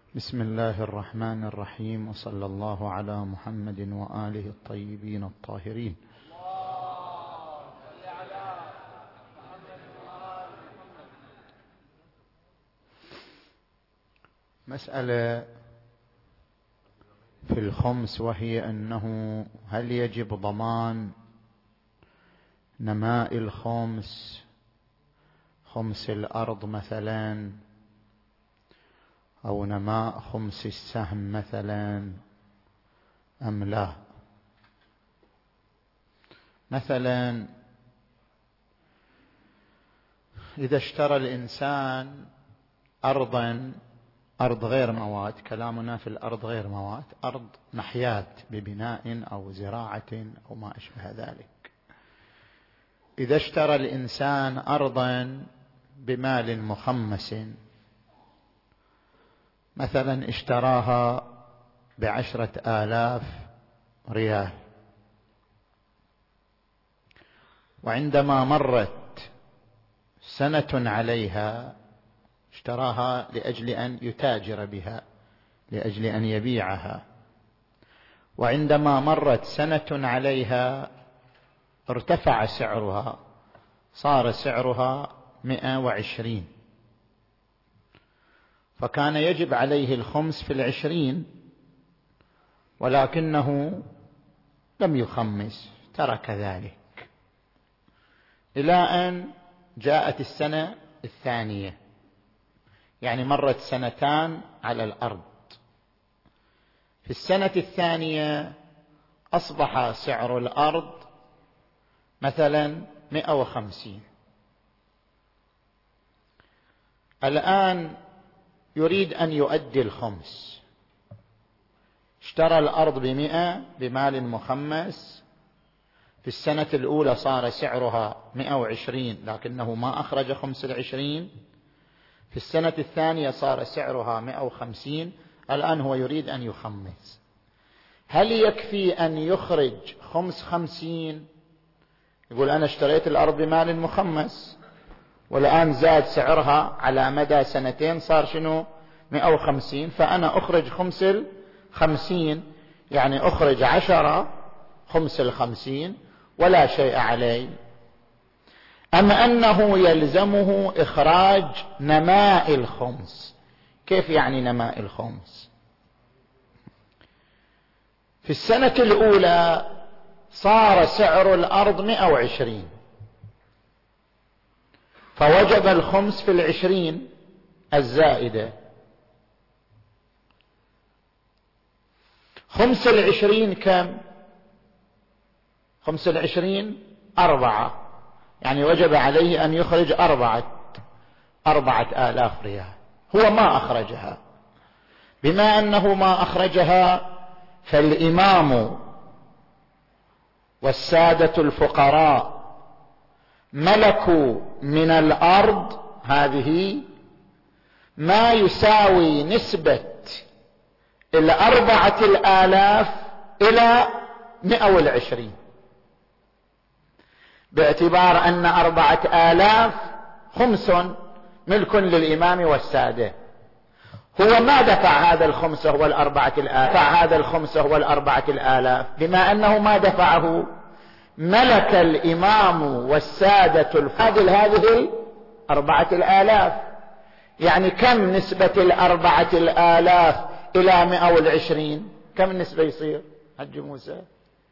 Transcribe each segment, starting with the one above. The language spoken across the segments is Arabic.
بسم الله الرحمن الرحيم، وصلى الله على محمد وآله الطيبين الطاهرين. مسألة في الخمس، وهي أنه هل يجب ضمان نماء الخمس، خمس الأرض مثلا، أو نماء خمس السهم مثلا أم لا؟ مثلا إذا اشترى الإنسان أرضا، أرض غير مواد، كلامنا في الأرض غير مواد، أرض محيات ببناء أو زراعة أو ما أشبه ذلك. إذا اشترى الإنسان أرضا بمال مخمس، مثلا اشتراها ب10,000 ريال، وعندما مرت سنة عليها اشتراها لأجل أن يتاجر بها، لأجل أن يبيعها، وعندما مرت سنة عليها ارتفع سعرها، صار سعرها 120، فكان يجب عليه الخمس في 20، ولكنه لم يخمس، ترك ذلك إلى أن جاءت السنة الثانية، يعني مرت سنتان على الأرض. في السنة الثانية أصبح سعر الأرض مثلا 150. الآن يريد أن يؤدي الخمس، اشترى الأرض ب100 بمال مخمس، في السنة الأولى صار سعرها 120 لكنه ما أخرج خمس 20، في السنة الثانية صار سعرها 150، الآن هو يريد أن يخمس. هل يكفي أن يخرج خمس 50؟ يقول أنا اشتريت الأرض بمال مخمس والآن زاد سعرها على مدى سنتين، صار شنو 150، فأنا أخرج خمس 50، يعني أخرج 10 خمس 50 ولا شيء علي. أما أنه يلزمه إخراج نماء الخمس. كيف يعني نماء الخمس؟ في السنة الأولى صار سعر الأرض 120، فوجب الخمس في 20 الزائدة. خمس 20 كم؟ خمس 20 4، يعني وجب عليه أن يخرج 4,000 ريال، هو ما أخرجها. بما أنه ما أخرجها، فالإمام والسادة الفقراء ملكوا من الأرض هذه ما يساوي نسبة 4,000 إلى 120، باعتبار أن 4,000 خمس ملك للإمام والسادة. هو ما دفع هذا الخمس هو 4,000، دفع هذا الخمس هو 4,000. بما أنه ما دفعه، ملك الإمام والسادة الفاضل هذه 4,000. يعني كم نسبة 4,000 إلى 120؟ كم النسبة يصير حج موسى؟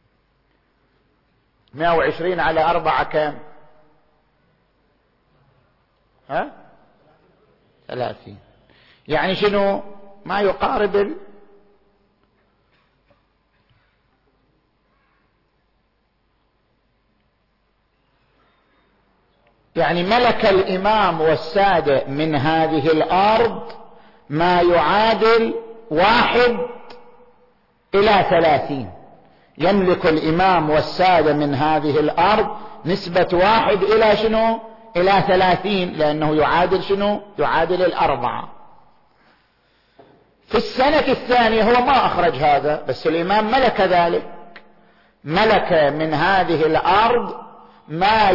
120 على 4 كم؟ 30. يعني شنو ما يقارب يعني ملك الإمام والسادة من هذه الأرض ما يعادل 1:30. يملك الإمام والسادة من هذه الأرض نسبة 1 إلى شنو؟ إلى 30، لأنه يعادل شنو؟ يعادل 4. في السنة الثانية هو ما أخرج هذا، بس الإمام ملك ذلك، ملك من هذه الأرض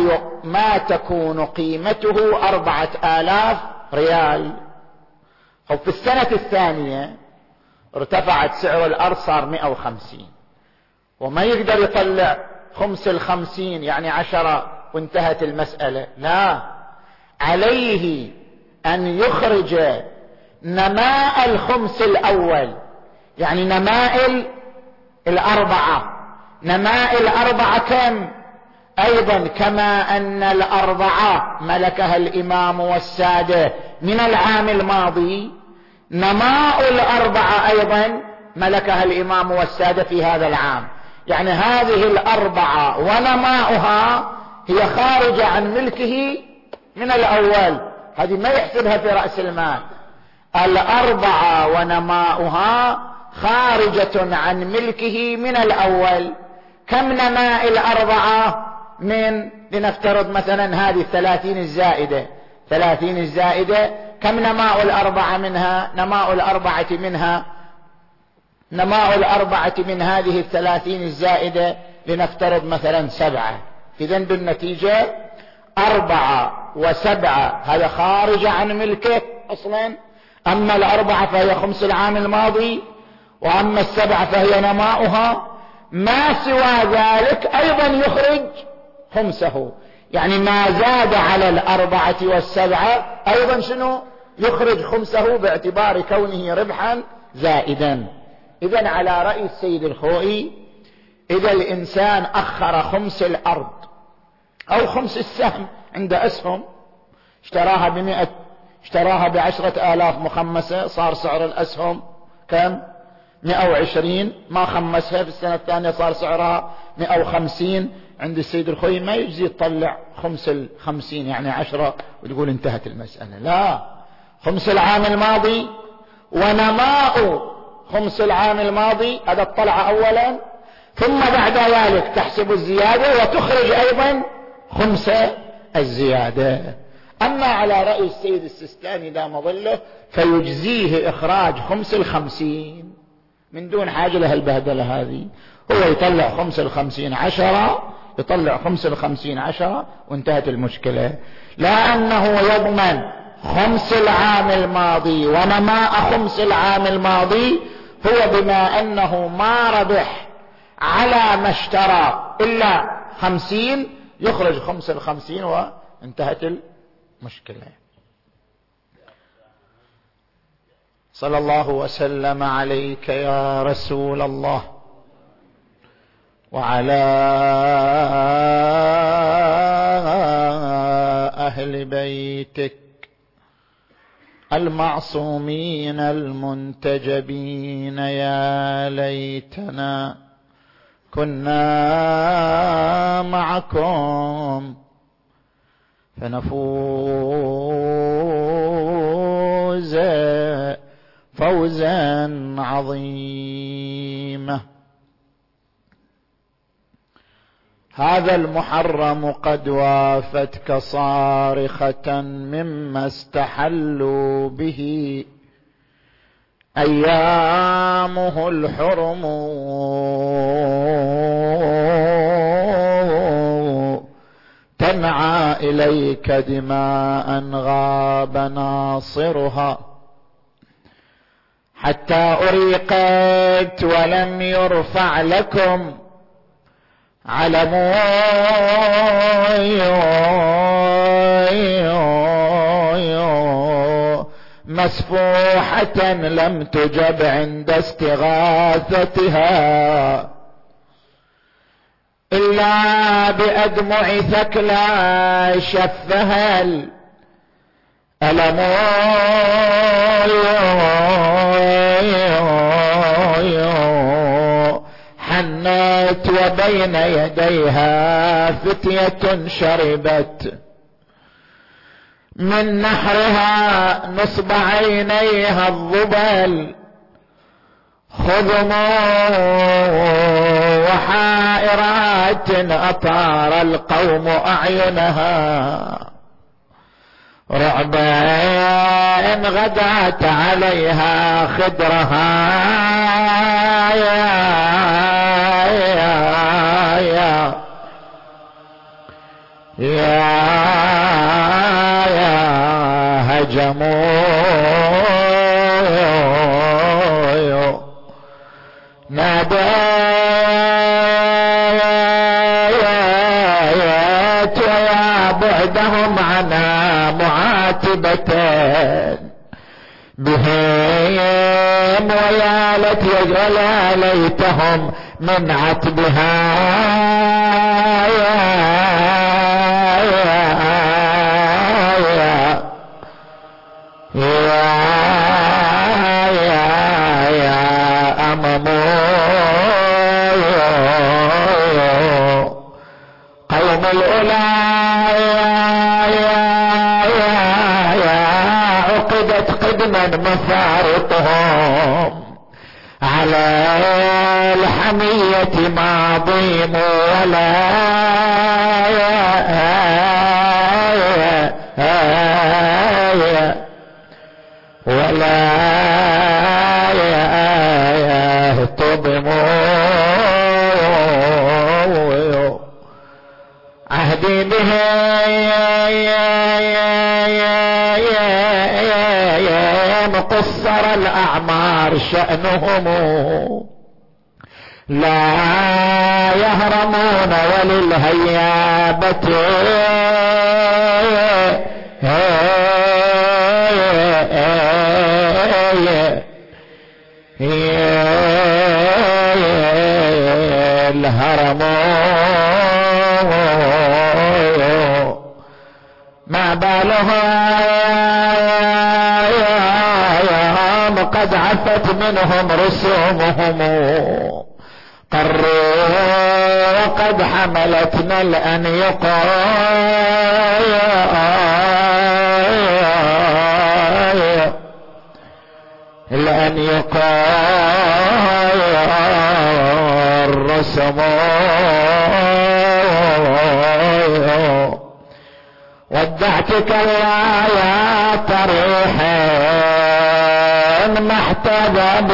ما تكون قيمته 4,000 ريال. أو في السنة الثانية ارتفعت سعر الأرض صار 150 وما يقدر يطلع خمس 50 يعني 10 وانتهت المسألة، لا، عليه أن يخرج نماء الخمس الأول، يعني نماء الأربعة. نماء الأربعة كم؟ أيضا كما أن الأربعة ملكها الإمام والسادة من العام الماضي، نماء الأربعة أيضا ملكها الإمام والسادة في هذا العام. يعني هذه الأربعة ونماؤها هي خارجة عن ملكه من الأول، هذه ما يحسبها في رأس المال. الأربعة ونماؤها خارجة عن ملكه من الأول. كم نماء الأربعة؟ من لنفترض مثلا هذه 30 الزائدة، 30 الزائدة كم نماء الأربعة منها؟ نماء الأربعة من هذه 30 الزائدة لنفترض مثلا 7. إذن بالنتيجة 4 و7 هذا خارج عن ملكه أصلا. أما الأربعة فهي خمس العام الماضي، وأما 7 فهي نماؤها. ما سوى ذلك أيضا يخرج خمسه، يعني ما زاد على 4 و7 أيضا شنو؟ يخرج خمسه باعتبار كونه ربحا زائدا. إذن على رأي السيد الخوئي، إذا الإنسان أخر خمس الأرض أو خمس السهم، عند أسهم اشتراها ب100، اشتراها ب10,000 مخمسة، صار سعر الأسهم كم؟ 120. ما خمسها في السنة الثانية صار سعرها 150. عند السيد الخوئي ما يجزي تطلع خمس 50 يعني 10 وتقول انتهت المسألة، لا، خمس العام الماضي ونماء خمس العام الماضي هذا الطلع أولا، ثم بعد ذلك تحسب الزيادة وتخرج أيضا خمس الزيادة. أما على رأي السيد السيستاني دام ظله فيجزيه إخراج خمس 50 من دون حاجة لها البهدلة هذه. هو يطلع خمس 50 10، يطلع خمس 50 10 وانتهت المشكلة. لا أنه يضمن خمس العام الماضي ونماء خمس العام الماضي، هو بما أنه ما ربح على ما اشترى إلا 50 يخرج خمس 50 وانتهت المشكلة. صلى الله وسلم عليك يا رسول الله وعلى أهل بيتك المعصومين المنتجبين. يا ليتنا كنا معكم فنفوز فوزا عظيما. هذا المحرم قد وافتك صارخة مما استحلوا به أيامه الحرم، تنعى إليك دماء غاب ناصرها حتى أريقت ولم يرفع لكم علم مسفوحة لم تجب عند استغاثتها إلا بأدمع ثكلى شفها الألم. حنت وبين يديها فتية شربت من نحرها نصب عينيها الظبل خذما وحائرات أطار القوم أعينها رعبا إن غدت عليها خدرها. يا هجموا معنا معاتبة بهم، ويا ليتهم من عتبها قوم الأولى عقدت قدما مفارقهم على الحمية ماضيم ولا يهتضموا عهدي به مقصر الأعمار شأنهم لا يهرمون وللهيابة الهرمون ما بالهم قد عفت منهم رسومهم قروا وقد حملتنا الأنيقا الرسماء ودعتك الله يا طريحا ما احتذى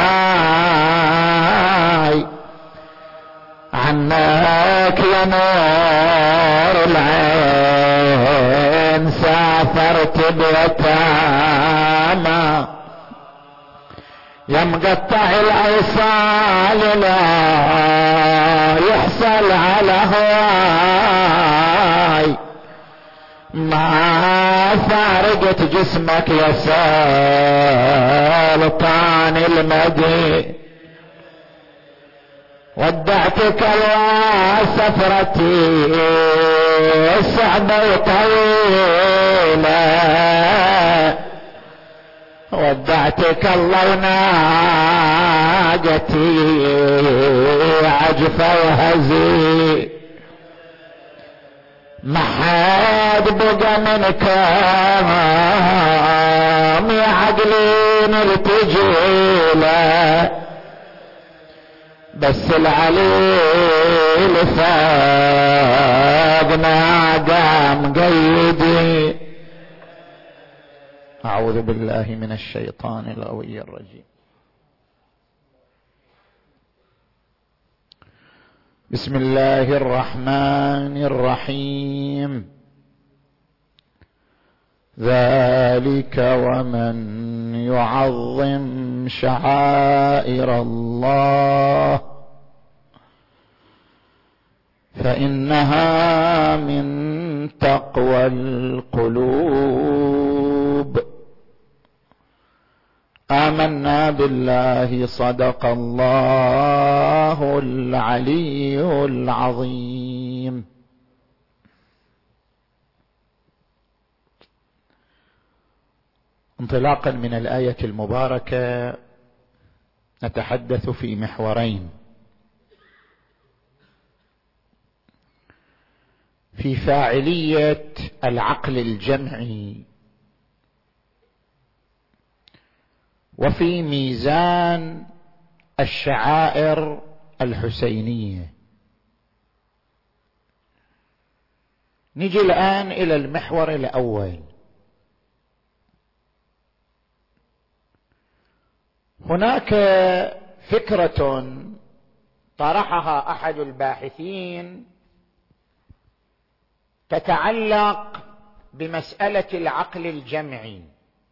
بماي عنك يا نور العين سافرت بيتامى يا مقطع الأوصال لا يحصل على هواي ما فارقت جسمك يا سلطان المدين ودعتك وسفرتي صعبة وطويلة ودعتك الله وناقتي عجفة وهزي ما حد بقى منك يا عقلي نرتجيله بس العليل فاقنا قام قيدي. أعوذ بالله من الشيطان الغوي الرجيم. بسم الله الرحمن الرحيم. ذلك ومن يعظم شعائر الله فإنها من تقوى القلوب. آمنا بالله صدق الله العلي العظيم. انطلاقا من الآية المباركة نتحدث في محورين: في فاعلية العقل الجمعي، وفي ميزان الشعائر الحسينية. نجي الآن إلى المحور الأول. هناك فكرة طرحها أحد الباحثين تتعلق بمسألة العقل الجمعي.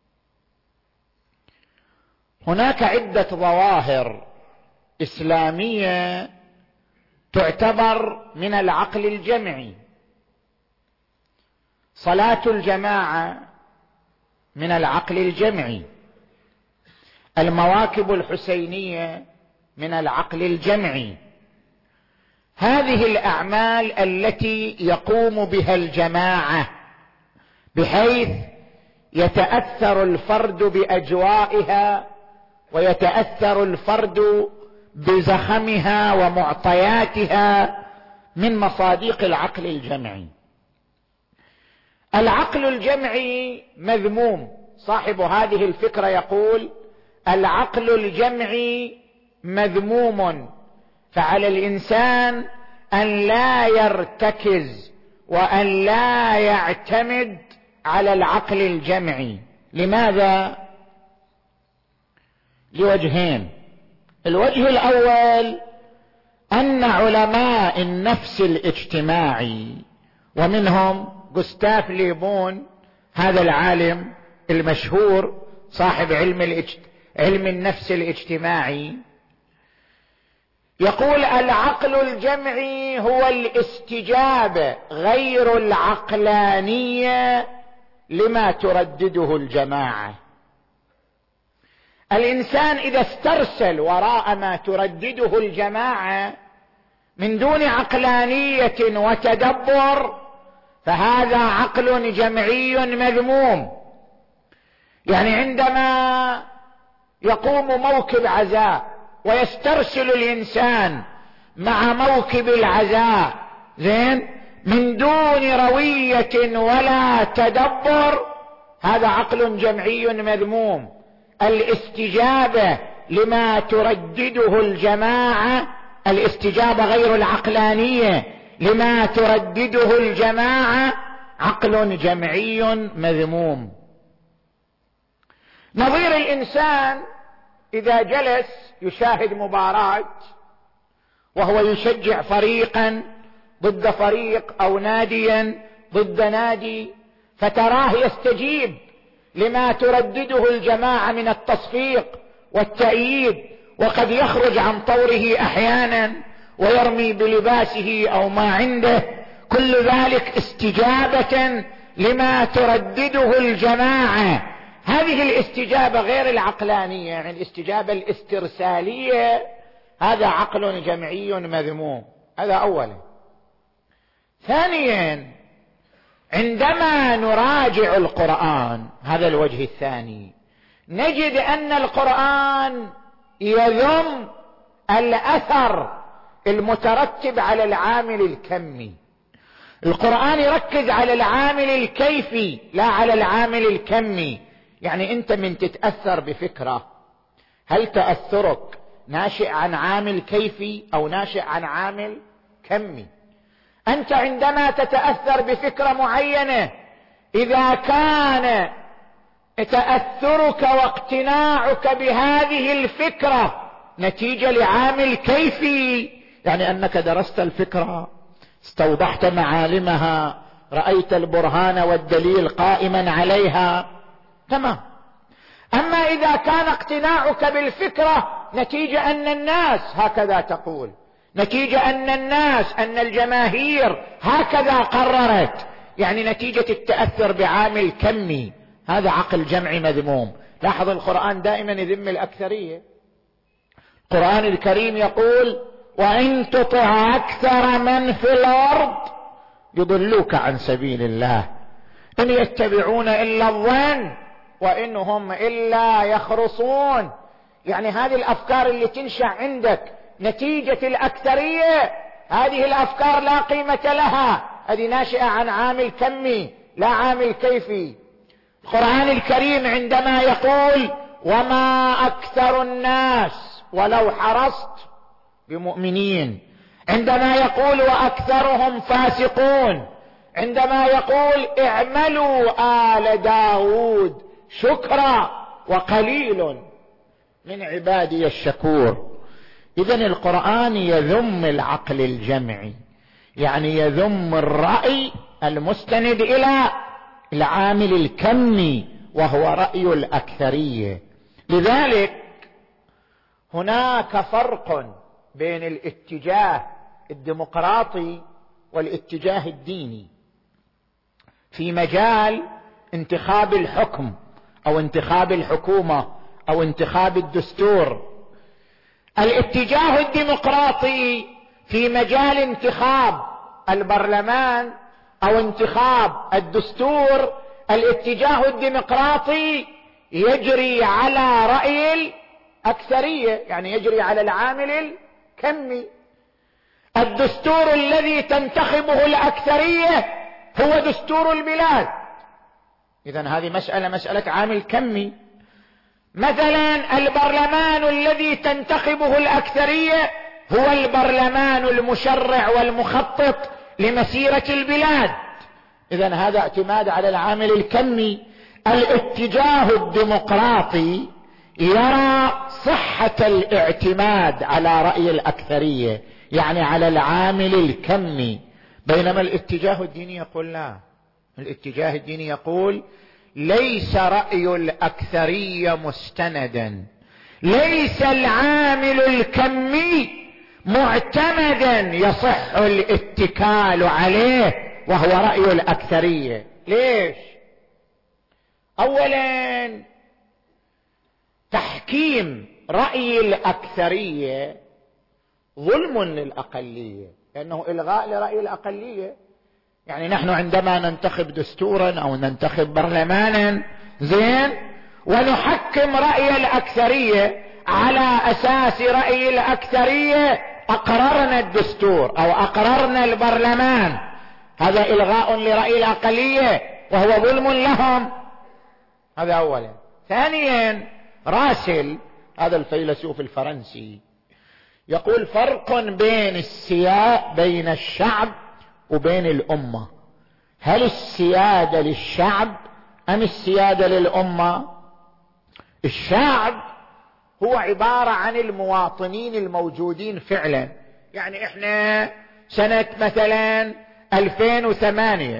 هناك عدة ظواهر إسلامية تعتبر من العقل الجمعي، صلاة الجماعة من العقل الجمعي، المواكب الحسينية من العقل الجمعي. هذه الأعمال التي يقوم بها الجماعة بحيث يتأثر الفرد بأجوائها ويتأثر الفرد بزخمها ومعطياتها من مصادق العقل الجمعي. العقل الجمعي مذموم. صاحب هذه الفكرة يقول العقل الجمعي مذموم، فعلى الإنسان أن لا يرتكز وأن لا يعتمد على العقل الجمعي. لماذا؟ لوجهين. الوجه الأول أن علماء النفس الاجتماعي، ومنهم غوستاف لي بون، هذا العالم المشهور صاحب علم النفس الاجتماعي، يقول العقل الجمعي هو الاستجابة غير العقلانية لما تردده الجماعة. الإنسان إذا استرسل وراء ما تردده الجماعة من دون عقلانية وتدبر فهذا عقل جمعي مذموم. يعني عندما يقوم موكب عزاء ويسترسل الإنسان مع موكب العزاء من دون روية ولا تدبر، هذا عقل جمعي مذموم. الاستجابة لما تردده الجماعة، الاستجابة غير العقلانية لما تردده الجماعة، عقل جمعي مذموم. نظير الإنسان إذا جلس يشاهد مباراة وهو يشجع فريقا ضد فريق أو ناديا ضد نادي، فتراه يستجيب لما تردده الجماعة من التصفيق والتأييد، وقد يخرج عن طوره أحيانا ويرمي بلباسه أو ما عنده، كل ذلك استجابة لما تردده الجماعة. هذه الاستجابة غير العقلانية، يعني الاستجابة الاسترسالية، هذا عقل جمعي مذموم. هذا أولا. ثانيا، عندما نراجع القرآن، هذا الوجه الثاني، نجد أن القرآن يذم الأثر المترتب على العامل الكمي. القرآن يركز على العامل الكيفي لا على العامل الكمي. يعني أنت من تتأثر بفكرة، هل تأثرك ناشئ عن عامل كيفي أو ناشئ عن عامل كمي؟ أنت عندما تتأثر بفكرة معينة، إذا كان تأثرك واقتناعك بهذه الفكرة نتيجة لعامل كيفي، يعني أنك درست الفكرة، استوضحت معالمها، رأيت البرهان والدليل قائما عليها، تمام. أما إذا كان اقتناعك بالفكرة نتيجة أن الناس هكذا تقول، نتيجة أن الناس، أن الجماهير هكذا قررت، يعني نتيجة التأثر بعامل كمي، هذا عقل جمعي مذموم. لاحظ القرآن دائما يذم الأكثرية. القرآن الكريم يقول وإن تطع أكثر من في الأرض يضلوك عن سبيل الله إن يتبعون إلا الظن وإنهم إلا يخرصون. يعني هذه الأفكار اللي تنشأ عندك نتيجة الأكثرية، هذه الأفكار لا قيمة لها، هذه ناشئة عن عامل كمي لا عامل كيفي. القرآن الكريم عندما يقول وما أكثر الناس ولو حرصت بمؤمنين، عندما يقول وأكثرهم فاسقون، عندما يقول اعملوا آل داود شكرا وقليل من عبادي الشكور. إذن القرآن يذم العقل الجمعي، يعني يذم الرأي المستند إلى العامل الكمي وهو رأي الأكثرية. لذلك هناك فرق بين الاتجاه الديمقراطي والاتجاه الديني. في مجال انتخاب الحكم أو انتخاب الحكومة أو انتخاب الدستور. الاتجاه الديمقراطي في مجال انتخاب البرلمان أو انتخاب الدستور، الاتجاه الديمقراطي يجري على رأي الأكثرية، يعني يجري على العامل الكمي. الدستور الذي تنتخبه الأكثرية هو دستور البلاد. إذن هذه مسألة عامل كمي. مثلا البرلمان الذي تنتخبه الأكثرية هو البرلمان المشرع والمخطط لمسيرة البلاد. إذن هذا اعتماد على العامل الكمي. الاتجاه الديمقراطي يرى صحة الاعتماد على رأي الأكثرية، يعني على العامل الكمي، بينما الاتجاه الديني يقول لا. الاتجاه الديني يقول ليس رأي الأكثرية مستندا، ليس العامل الكمي معتمدا يصح الاتكال عليه وهو رأي الأكثرية. ليش؟ أولا تحكيم رأي الأكثرية ظلم للأقلية، لأنه إلغاء لرأي الأقلية. يعني نحن عندما ننتخب دستورا أو ننتخب برلمانا زين ونحكم رأي الأكثرية على أساس رأي الأكثرية أقررنا الدستور أو أقررنا البرلمان، هذا إلغاء لرأي الأقلية وهو ظلم لهم. هذا أولا. ثانيا راسل هذا الفيلسوف الفرنسي يقول فرق بين الشعب وبين الأمة. هل السيادة للشعب أم السيادة للأمة؟ الشعب هو عبارة عن المواطنين الموجودين فعلا. يعني احنا سنة مثلا 2008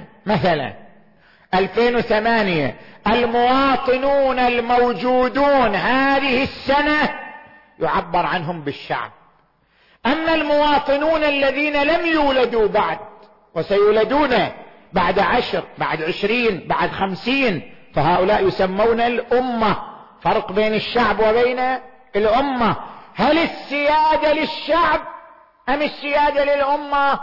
المواطنون الموجودون هذه السنة يعبر عنهم بالشعب. أما المواطنون الذين لم يولدوا بعد وسيولدون بعد 10 بعد 20 بعد 50 فهؤلاء يسمون الأمة. فرق بين الشعب وبين الأمة. هل السيادة للشعب أم السيادة للأمة؟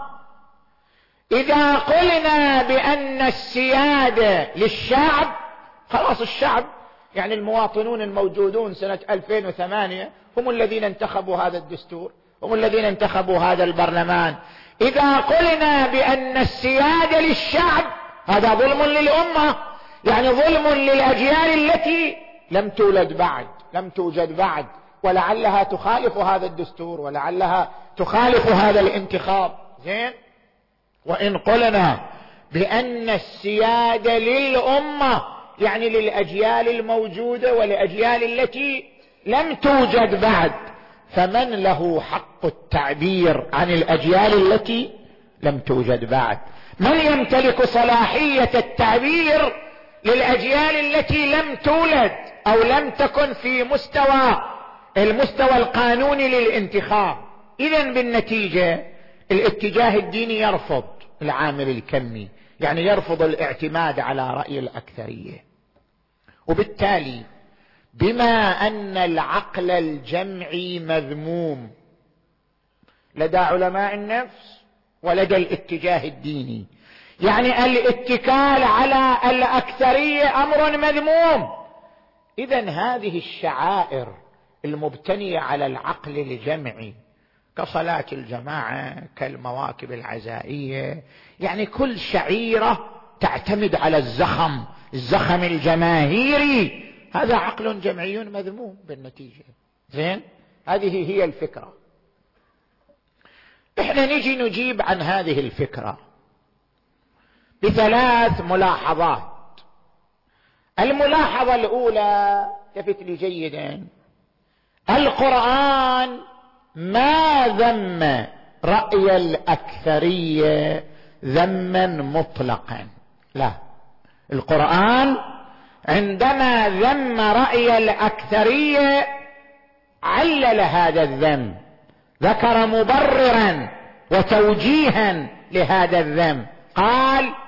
إذا قلنا بأن السيادة للشعب خلاص الشعب يعني المواطنون الموجودون سنة 2008 هم الذين انتخبوا هذا الدستور، هم الذين انتخبوا هذا البرلمان. إذا قلنا بأن السيادة للشعب هذا ظلم للأمة، يعني ظلم للأجيال التي لم تولد بعد، لم توجد بعد، ولعلها تخالف هذا الدستور ولعلها تخالف هذا الانتخاب. زين. وإن قلنا بأن السيادة للأمة يعني للأجيال الموجودة والأجيال التي لم توجد بعد، فمن له حق التعبير عن الأجيال التي لم توجد بعد؟ من يمتلك صلاحية التعبير للأجيال التي لم تولد أو لم تكن في المستوى القانوني للانتخاب؟ إذن بالنتيجة الاتجاه الديني يرفض العامل الكمي، يعني يرفض الاعتماد على رأي الأكثرية. وبالتالي بما أن العقل الجمعي مذموم لدى علماء النفس ولدى الاتجاه الديني، يعني الاتكال على الأكثرية أمر مذموم، إذن هذه الشعائر المبتنية على العقل الجمعي كصلاة الجماعة كالمواكب العزائية، يعني كل شعيرة تعتمد على الزخم الجماهيري، هذا عقل جمعي مذموم بالنتيجة. زين. هذه هي الفكرة. احنا نجي نجيب عن هذه الفكرة بثلاث ملاحظات. الملاحظة الأولى التفت لي جيدا، القرآن ما ذم رأي الأكثرية ذما مطلقا، لا، القرآن عندما ذم رأي الأكثرية علل هذا الذم، ذكر مبررا وتوجيها لهذا الذم، قال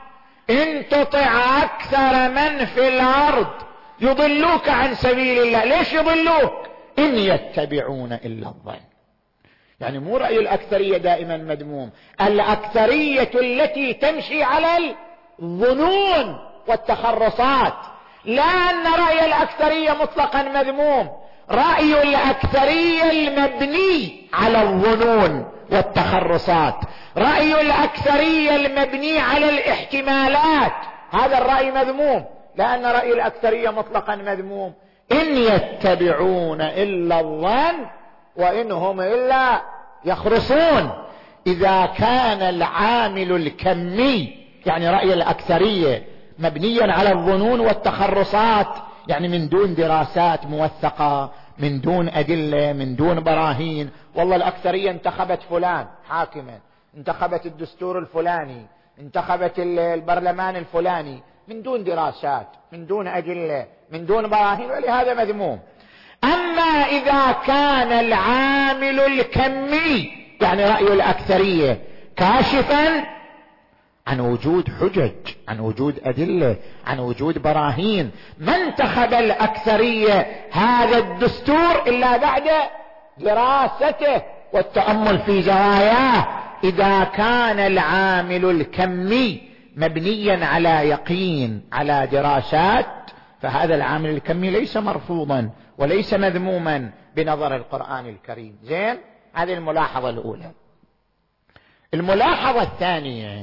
إن تطع أكثر من في الأرض يضلوك عن سبيل الله. ليش يضلوك؟ إن يتبعون إلا الظن. يعني مو رأي الأكثرية دائما مذموم، الأكثرية التي تمشي على الظنون والتخرصات، لا أن رأي الأكثرية مطلقا مذموم، رأي الأكثرية المبني على الظنون والتخرصات، رأي الأكثرية المبني على الاحتمالات، هذا الرأي مذموم، لأن رأي الأكثرية مطلقا مذموم. إن يتبعون إلا الظن وإن هم إلا يخرصون. إذا كان العامل الكمي، يعني رأي الأكثرية، مبنيا على الظنون والتخرصات، يعني من دون دراسات موثقة، من دون أدلة، من دون براهين، والله الأكثرية انتخبت فلان حاكما، انتخبت الدستور الفلاني، انتخبت البرلمان الفلاني، من دون دراسات، من دون أدلة، من دون براهين، ولهذا مذموم. أما إذا كان العامل الكمي، يعني رأي الأكثرية، كاشفا عن وجود حجج، عن وجود أدلة، عن وجود براهين، ما انتخب الأكثرية هذا الدستور إلا بعد دراسته والتأمل في زواياه. إذا كان العامل الكمي مبنيا على يقين، على دراسات، فهذا العامل الكمي ليس مرفوضا وليس مذموما بنظر القرآن الكريم. زين، هذه الملاحظة الأولى. الملاحظة الثانية،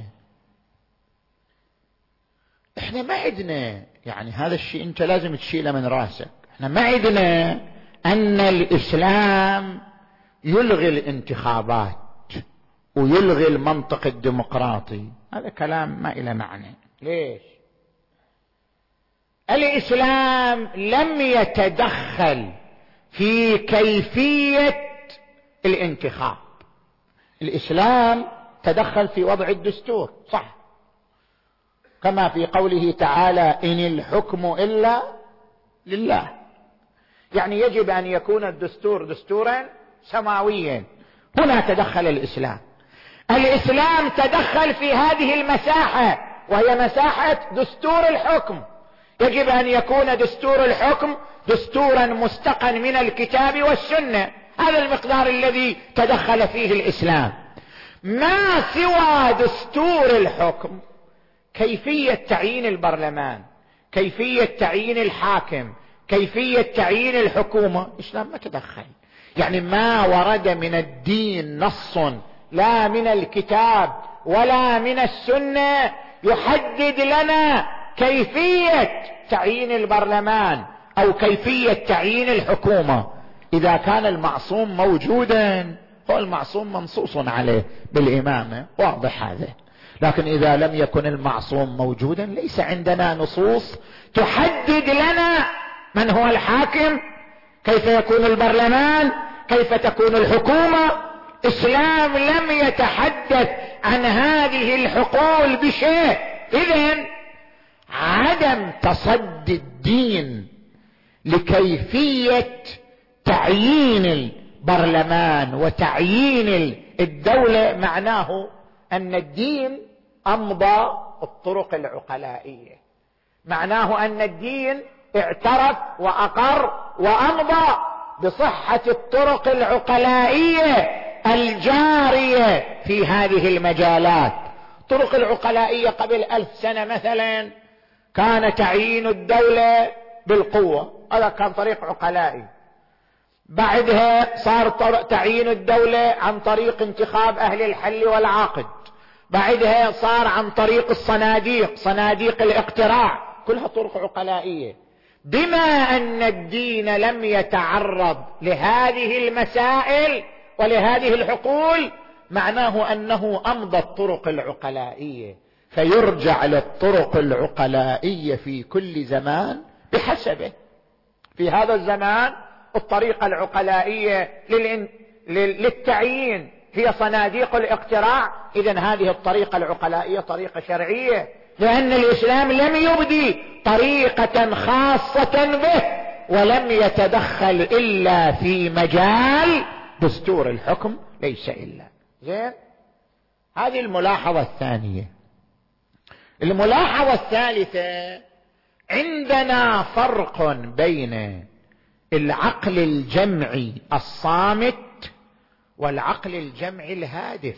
احنا ما عندنا، يعني هذا الشيء انت لازم تشيله من راسك، احنا ما عندنا ان الاسلام يلغي الانتخابات ويلغي المنطق الديمقراطي. هذا كلام ما له معنى. ليش؟ الاسلام لم يتدخل في كيفية الانتخاب. الاسلام تدخل في وضع الدستور، صح، كما في قوله تعالى إن الحكم إلا لله، يعني يجب أن يكون الدستور دستورا سماويا. هنا تدخل الإسلام. الإسلام تدخل في هذه المساحة، وهي مساحة دستور الحكم. يجب أن يكون دستور الحكم دستورا مستقا من الكتاب والسنة. هذا المقدار الذي تدخل فيه الإسلام. ما سوى دستور الحكم، كيفية تعيين البرلمان، كيفية تعيين الحاكم، كيفية تعيين الحكومة، الإسلام ما تدخل. يعني ما ورد من الدين نص، لا من الكتاب ولا من السنة، يحدد لنا كيفية تعيين البرلمان أو كيفية تعيين الحكومة. إذا كان المعصوم موجودا، هو المعصوم منصوص عليه بالإمامة، واضح هذا. لكن إذا لم يكن المعصوم موجودا، ليس عندنا نصوص تحدد لنا من هو الحاكم، كيف يكون البرلمان، كيف تكون الحكومة. إسلام لم يتحدث عن هذه الحقول بشيء. إذن عدم تصدي الدين لكيفية تعيين البرلمان وتعيين الدولة معناه أن الدين أمضى الطرق العقلائية، معناه أن الدين اعترف وأقر وأمضى بصحة الطرق العقلائية الجارية في هذه المجالات. الطرق العقلائية قبل 1000 سنة مثلا كان تعيين الدولة بالقوة، هذا كان طريق عقلائي. بعدها صار تعيين الدولة عن طريق انتخاب أهل الحل والعقد، بعدها صار عن طريق الصناديق، صناديق الاقتراع، كلها طرق عقلائية. بما أن الدين لم يتعرض لهذه المسائل ولهذه الحقول، معناه أنه أمضى الطرق العقلائية، فيرجع للطرق العقلائية في كل زمان بحسبه. في هذا الزمان الطريقة العقلائية للتعيين هي صناديق الاقتراع، إذن هذه الطريقة العقلائية طريقة شرعية، لأن الإسلام لم يبدي طريقة خاصة به ولم يتدخل إلا في مجال دستور الحكم، ليس إلا. زين، هذه الملاحظة الثانية. الملاحظة الثالثة: عندنا فرق بين العقل الجمعي الصامت والعقل الجمعي الهادف.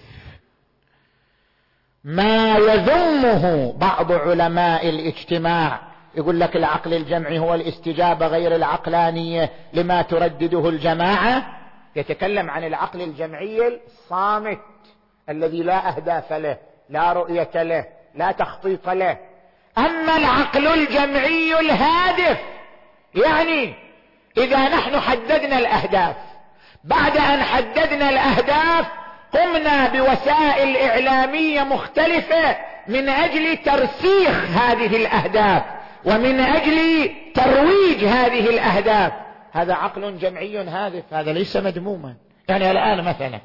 ما يذمه بعض علماء الاجتماع يقول لك العقل الجمعي هو الاستجابة غير العقلانية لما تردده الجماعة، يتكلم عن العقل الجمعي الصامت الذي لا أهداف له، لا رؤية له، لا تخطيط له. أما العقل الجمعي الهادف، يعني إذا نحن حددنا الأهداف، بعد أن حددنا الأهداف قمنا بوسائل إعلامية مختلفة من أجل ترسيخ هذه الأهداف ومن أجل ترويج هذه الأهداف، هذا عقل جمعي هادف، هذا ليس مذموما. يعني الآن مثلا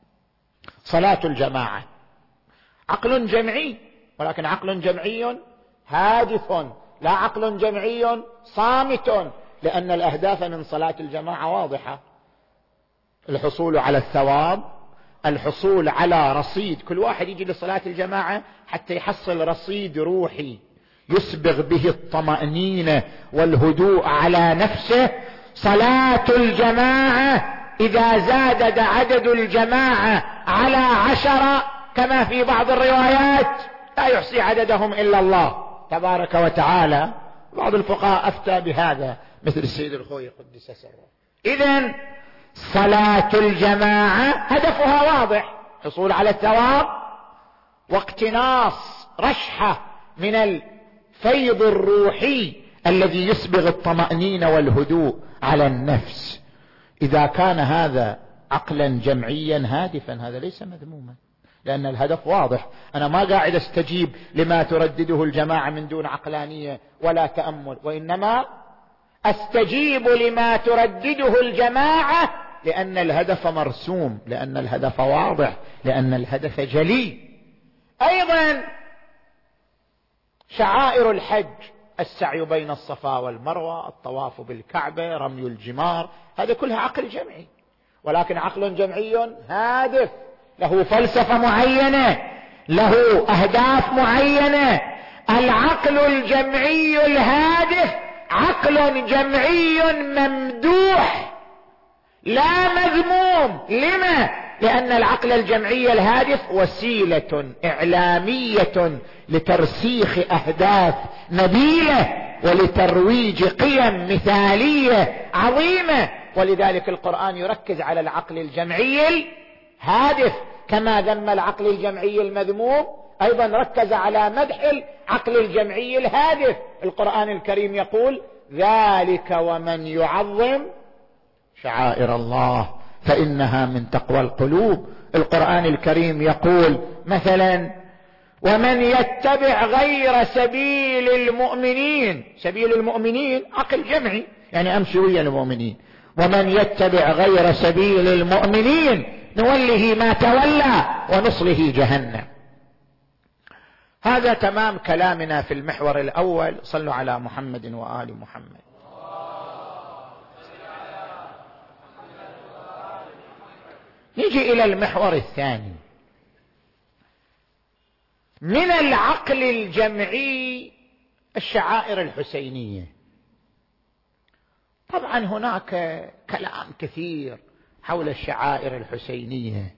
صلاة الجماعة عقل جمعي، ولكن عقل جمعي هادف، لا عقل جمعي صامت، لأن الأهداف من صلاة الجماعة واضحة: الحصول على الثواب، الحصول على رصيد، كل واحد يجي لصلاة الجماعة حتى يحصل رصيد روحي يسبغ به الطمأنينة والهدوء على نفسه. صلاة الجماعة إذا زاد عدد الجماعة على 10 كما في بعض الروايات لا يحصي عددهم إلا الله تبارك وتعالى. بعض الفقهاء أفتى بهذا مثل السيد الخوي قدس سره. إذن صلاة الجماعة هدفها واضح: حصول على الثواب واقتناص رشحة من الفيض الروحي الذي يسبغ الطمأنينة والهدوء على النفس. إذا كان هذا عقلا جمعيا هادفا هذا ليس مذموما، لأن الهدف واضح. أنا ما قاعد استجيب لما تردده الجماعة من دون عقلانية ولا تأمل، وإنما استجيب لما تردده الجماعة لأن الهدف مرسوم، لأن الهدف واضح، لأن الهدف جلي. أيضا شعائر الحج: السعي بين الصفا والمروة، الطواف بالكعبة، رمي الجمار، هذا كلها عقل جمعي، ولكن عقل جمعي هادف، له فلسفة معينة، له أهداف معينة. العقل الجمعي الهادف عقل جمعي ممدوح لا مذموم. لما؟ لأن العقل الجمعي الهادف وسيلة إعلامية لترسيخ أهداف نبيلة ولترويج قيم مثالية عظيمة، ولذلك القرآن يركز على العقل الجمعي الهادف. كما ذم العقل الجمعي المذموم أيضا ركز على مدح العقل الجمعي الهادف. القرآن الكريم يقول: ذلك ومن يعظم شعائر الله فإنها من تقوى القلوب. القرآن الكريم يقول مثلا: ومن يتبع غير سبيل المؤمنين. سبيل المؤمنين عقل جمعي، يعني أمشي ويا المؤمنين. ومن يتبع غير سبيل المؤمنين نوله ما تولى ونصله جهنم. هذا تمام كلامنا في المحور الأول. صلوا على محمد وآل محمد. نيجي إلى المحور الثاني. من العقل الجمعي الشعائر الحسينية. طبعا هناك كلام كثير حول الشعائر الحسينية،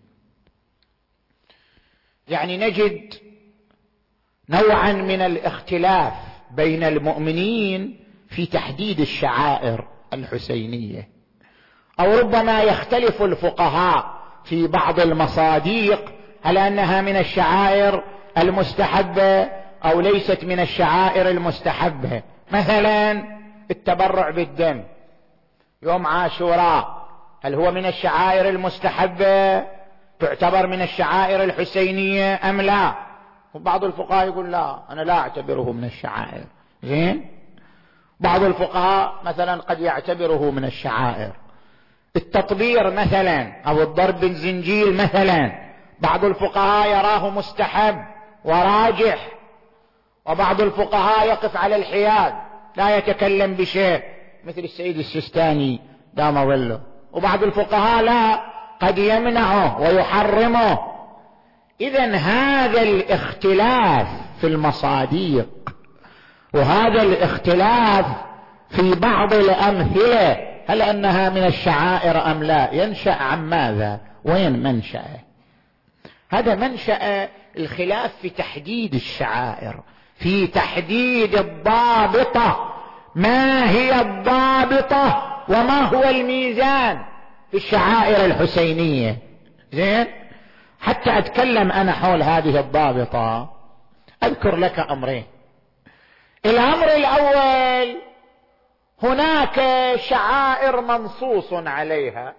يعني نجد نوعا من الاختلاف بين المؤمنين في تحديد الشعائر الحسينية، أو ربما يختلف الفقهاء في بعض المصاديق هل أنها من الشعائر المستحبة أو ليست من الشعائر المستحبة. مثلا التبرع بالدم يوم عاشوراء، هل هو من الشعائر المستحبة؟ تعتبر من الشعائر الحسينية أم لا؟ وبعض الفقهاء يقول لا، أنا لا أعتبره من الشعائر. زين، بعض الفقهاء مثلا قد يعتبره من الشعائر. التطبير مثلا أو الضرب بالزنجيل مثلا، بعض الفقهاء يراه مستحب وراجح، وبعض الفقهاء يقف على الحياد لا يتكلم بشيء مثل السيد السيستاني دام ظله، وبعض الفقهاء لا، قد يمنعه ويحرمه. إذن هذا الاختلاف في المصاديق. وهذا الاختلاف في بعض الأمثلة هل أنها من الشعائر أم لا ينشأ عن ماذا؟ وين منشأه؟ هذا منشأ الخلاف في تحديد الشعائر، في تحديد الضابطة. ما هي الضابطة وما هو الميزان في الشعائر الحسينية؟ زين، حتى أتكلم أنا حول هذه الضابطة أذكر لك أمرين. الأمر الأول، هناك شعائر منصوص عليها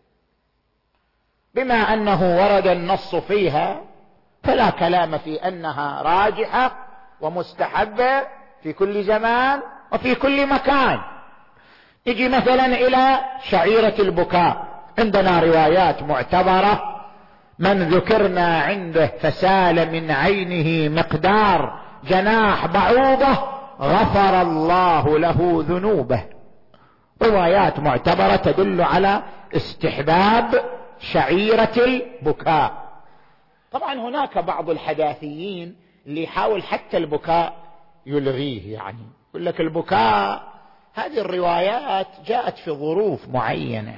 بما أنه ورد النص فيها فلا كلام في أنها راجحة ومستحبة في كل زمان وفي كل مكان. نجي مثلا إلى شعيرة البكاء، عندنا روايات معتبرة: من ذكرنا عنده فسال من عينه مقدار جناح بعوضة غفر الله له ذنوبه. روايات معتبرة تدل على استحباب شعيرة البكاء. طبعا هناك بعض الحداثيين اللي يحاول حتى البكاء يلغيه، يعني يقول لك البكاء هذه الروايات جاءت في ظروف معينة.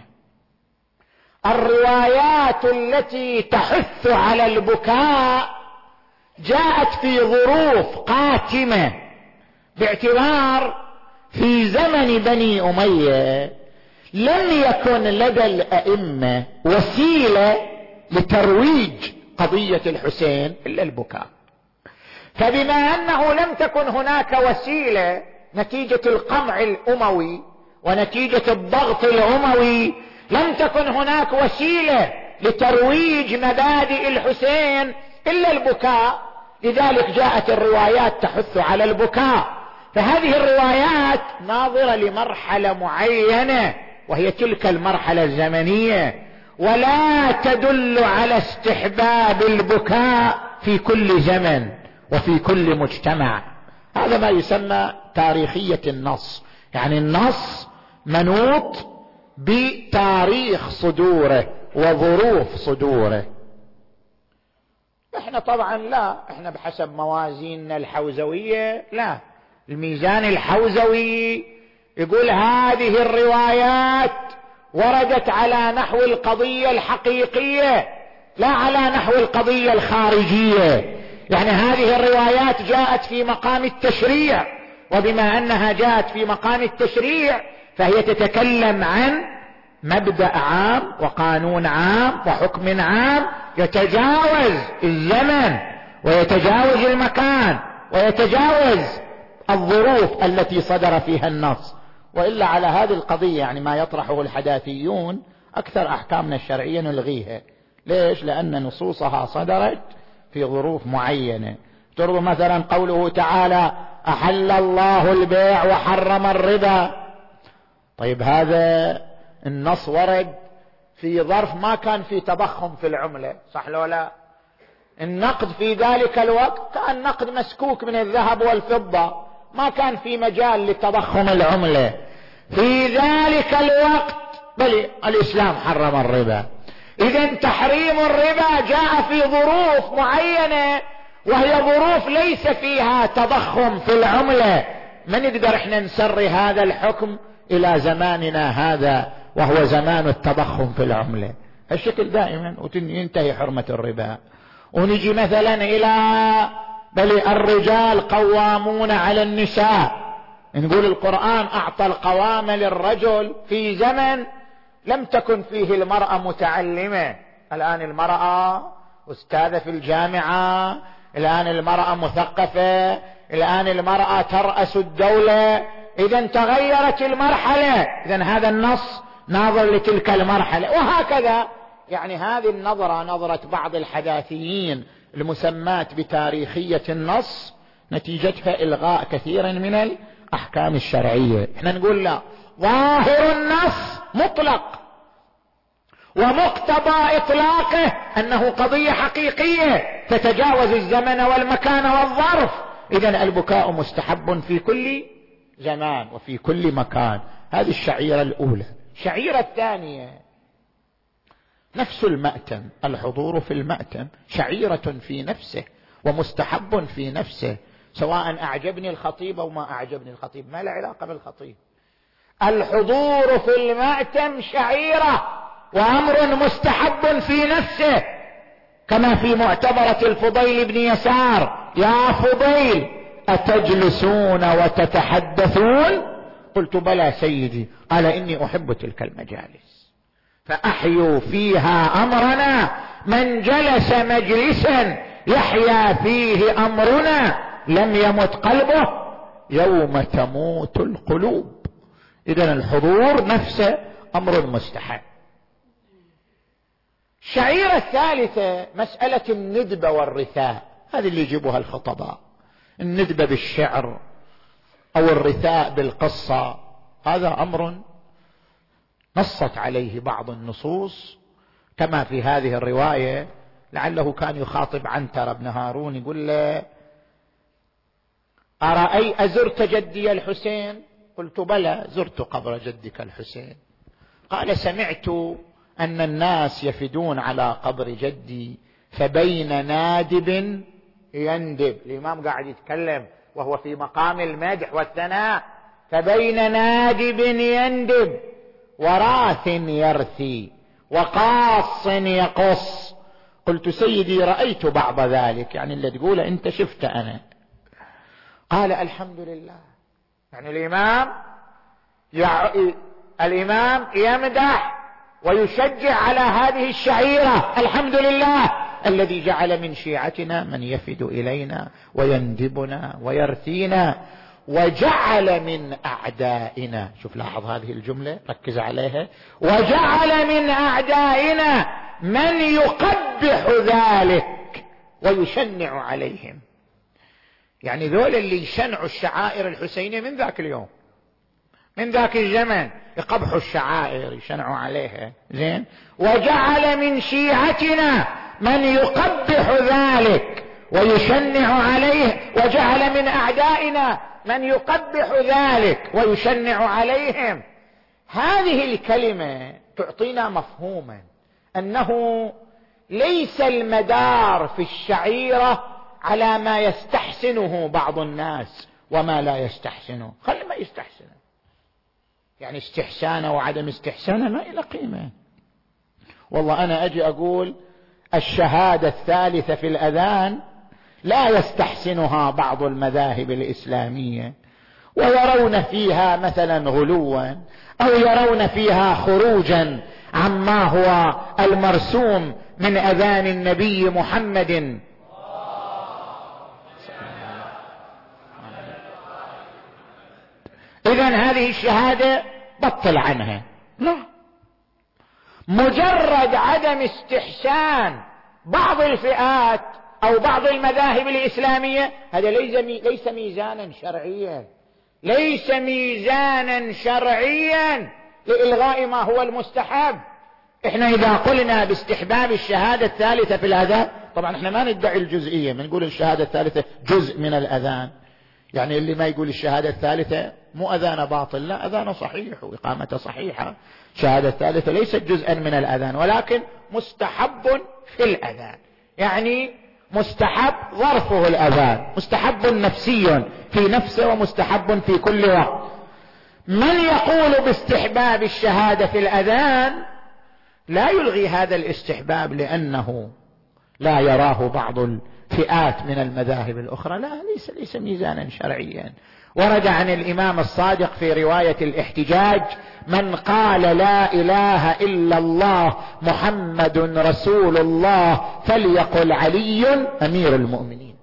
الروايات التي تحث على البكاء جاءت في ظروف قاتمة، باعتبار في زمن بني أمية لم يكن لدى الأئمة وسيلة لترويج قضية الحسين إلا البكاء. فبما أنه لم تكن هناك وسيلة نتيجة القمع الأموي ونتيجة الضغط الأموي، لم تكن هناك وسيلة لترويج مبادئ الحسين إلا البكاء، لذلك جاءت الروايات تحث على البكاء. فهذه الروايات ناظرة لمرحلة معينة وهي تلك المرحلة الزمنية، ولا تدل على استحباب البكاء في كل زمن وفي كل مجتمع. هذا ما يسمى تاريخية النص، يعني النص منوط بتاريخ صدوره وظروف صدوره. احنا طبعا لا، احنا بحسب موازيننا الحوزوية لا، الميزان الحوزوي يقول هذه الروايات وردت على نحو القضية الحقيقية لا على نحو القضية الخارجية. يعني هذه الروايات جاءت في مقام التشريع، وبما أنها جاءت في مقام التشريع فهي تتكلم عن مبدأ عام وقانون عام وحكم عام يتجاوز الزمن ويتجاوز المكان ويتجاوز الظروف التي صدر فيها النص. وإلا على هذه القضية يعني ما يطرحه الحداثيون أكثر أحكامنا الشرعية نلغيها. ليش؟ لأن نصوصها صدرت في ظروف معينة. ترى مثلا قوله تعالى أحل الله البيع وحرم الربا. طيب هذا النص ورد في ظرف ما كان في تضخم في العملة، صح لو لا؟ النقد في ذلك الوقت كان نقد مسكوك من الذهب والفضة، ما كان في مجال لتضخم العملة. في ذلك الوقت بل الإسلام حرم الربا. إذن تحريم الربا جاء في ظروف معينة، وهي ظروف ليس فيها تضخم في العملة. ما نقدر احنا نسري هذا الحكم إلى زماننا هذا وهو زمان التضخم في العملة. الشكل دائما وينتهي حرمة الربا. ونجي مثلا إلى بل الرجال قوامون على النساء، نقول القرآن أعطى القوام للرجل في زمن لم تكن فيه المرأة متعلمة. الآن المرأة أستاذة في الجامعة، الآن المرأة مثقفة، الآن المرأة ترأس الدولة. إذن تغيرت المرحلة، إذن هذا النص ناظر لتلك المرحلة. وهكذا يعني هذه النظرة نظرة بعض الحداثيين المسمات بتاريخية النص نتيجتها إلغاء كثيرا من الأحكام الشرعية. احنا نقول لا، ظاهر النص مطلق، ومقتضى إطلاقه أنه قضية حقيقية تتجاوز الزمن والمكان والظرف. إذن البكاء مستحب في كل زمان وفي كل مكان. هذه الشعيرة الأولى. الشعيرة الثانية نفس المأتم، الحضور في المأتم شعيرة في نفسه، ومستحب في نفسه، سواء أعجبني الخطيب أو ما أعجبني الخطيب، ما له علاقة بالخطيب. الحضور في المأتم شعيرة وأمر مستحب في نفسه، كما في معتبرة الفضيل بن يسار: يا فضيل أتجلسون وتتحدثون؟ قلت: بلى سيدي. قال: إني أحب تلك المجالس، فأحيوا فيها أمرنا، من جلس مجلسا يحيا فيه أمرنا لم يمت قلبه يوم تموت القلوب. إذن الحضور نفسه أمر مستحب. الشعيرة الثالثة مسألة الندبة والرثاء، هذه اللي يجيبها الخطباء، الندبة بالشعر أو الرثاء بالقصة، هذا أمر نصت عليه بعض النصوص، كما في هذه الرواية. لعله كان يخاطب عنتر بن هارون، يقول له: أزرت جدي الحسين؟ قلت: بلى، زرت قبر جدك الحسين. قال: سمعت أن الناس يفدون على قبر جدي، فبين نادب يندب. الإمام قاعد يتكلم وهو في مقام المدح والثناء: فبين نادب يندب وراث يرثي وقاص يقص. قلت: سيدي رأيت بعض ذلك، يعني اللي تقوله أنت شفت أنا. قال: الحمد لله. يعني الإمام يمدح ويشجع على هذه الشعيرة: الحمد لله الذي جعل من شيعتنا من يفد إلينا ويندبنا ويرثينا، وجعل من أعدائنا. شوف، لاحظ هذه الجملة، ركز عليها: وجعل من أعدائنا من يقبح ذلك ويشنع عليهم. يعني ذول اللي يشنعوا الشعائر الحسينية من ذاك اليوم، من ذاك الزمن، يقبحوا الشعائر، يشنعوا عليها. زين. وجعل من شيعتنا من يقبح ذلك ويشنع عليه، وجعل من أعدائنا من يقبح ذلك ويشنع عليهم. هذه الكلمة تعطينا مفهوما أنه ليس المدار في الشعيرة على ما يستحسنه بعض الناس وما لا يستحسنه. خلي ما يستحسنه، يعني استحسانه وعدم استحسانه ما إلى قيمة. والله أنا أجي أقول الشهادة الثالثة في الأذان لا يستحسنها بعض المذاهب الإسلامية، ويرون فيها مثلا غلوا، أو يرون فيها خروجا عما هو المرسوم من أذان النبي محمد. إذن هذه الشهادة بطل عنها. لا، مجرد عدم استحسان بعض الفئات أو بعض المذاهب الإسلامية، هذا ليس ميزانا شرعيا، ليس ميزانا شرعيا لإلغاء ما هو المستحب. احنا إذا قلنا باستحباب الشهادة الثالثة في الأذان، طبعا احنا ما ندعي الجزئية، ما نقول الشهادة الثالثة جزء من الأذان. يعني اللي ما يقول الشهادة الثالثة مو أذان باطل، لا، أذان صحيح وإقامته صحيحة. الشهادة الثالثة ليست جزءا من الأذان، ولكن مستحب في الأذان، يعني مستحب ظرفه الأذان، مستحب نفسي في نفسه ومستحب في كل وقت. من يقول باستحباب الشهادة في الأذان لا يلغي هذا الاستحباب لأنه لا يراه بعض الفئات من المذاهب الأخرى، لا، ليس ميزانا شرعيا. ورد عن الإمام الصادق في رواية الاحتجاج: من قال لا إله إلا الله محمد رسول الله فليقل علي أمير المؤمنين.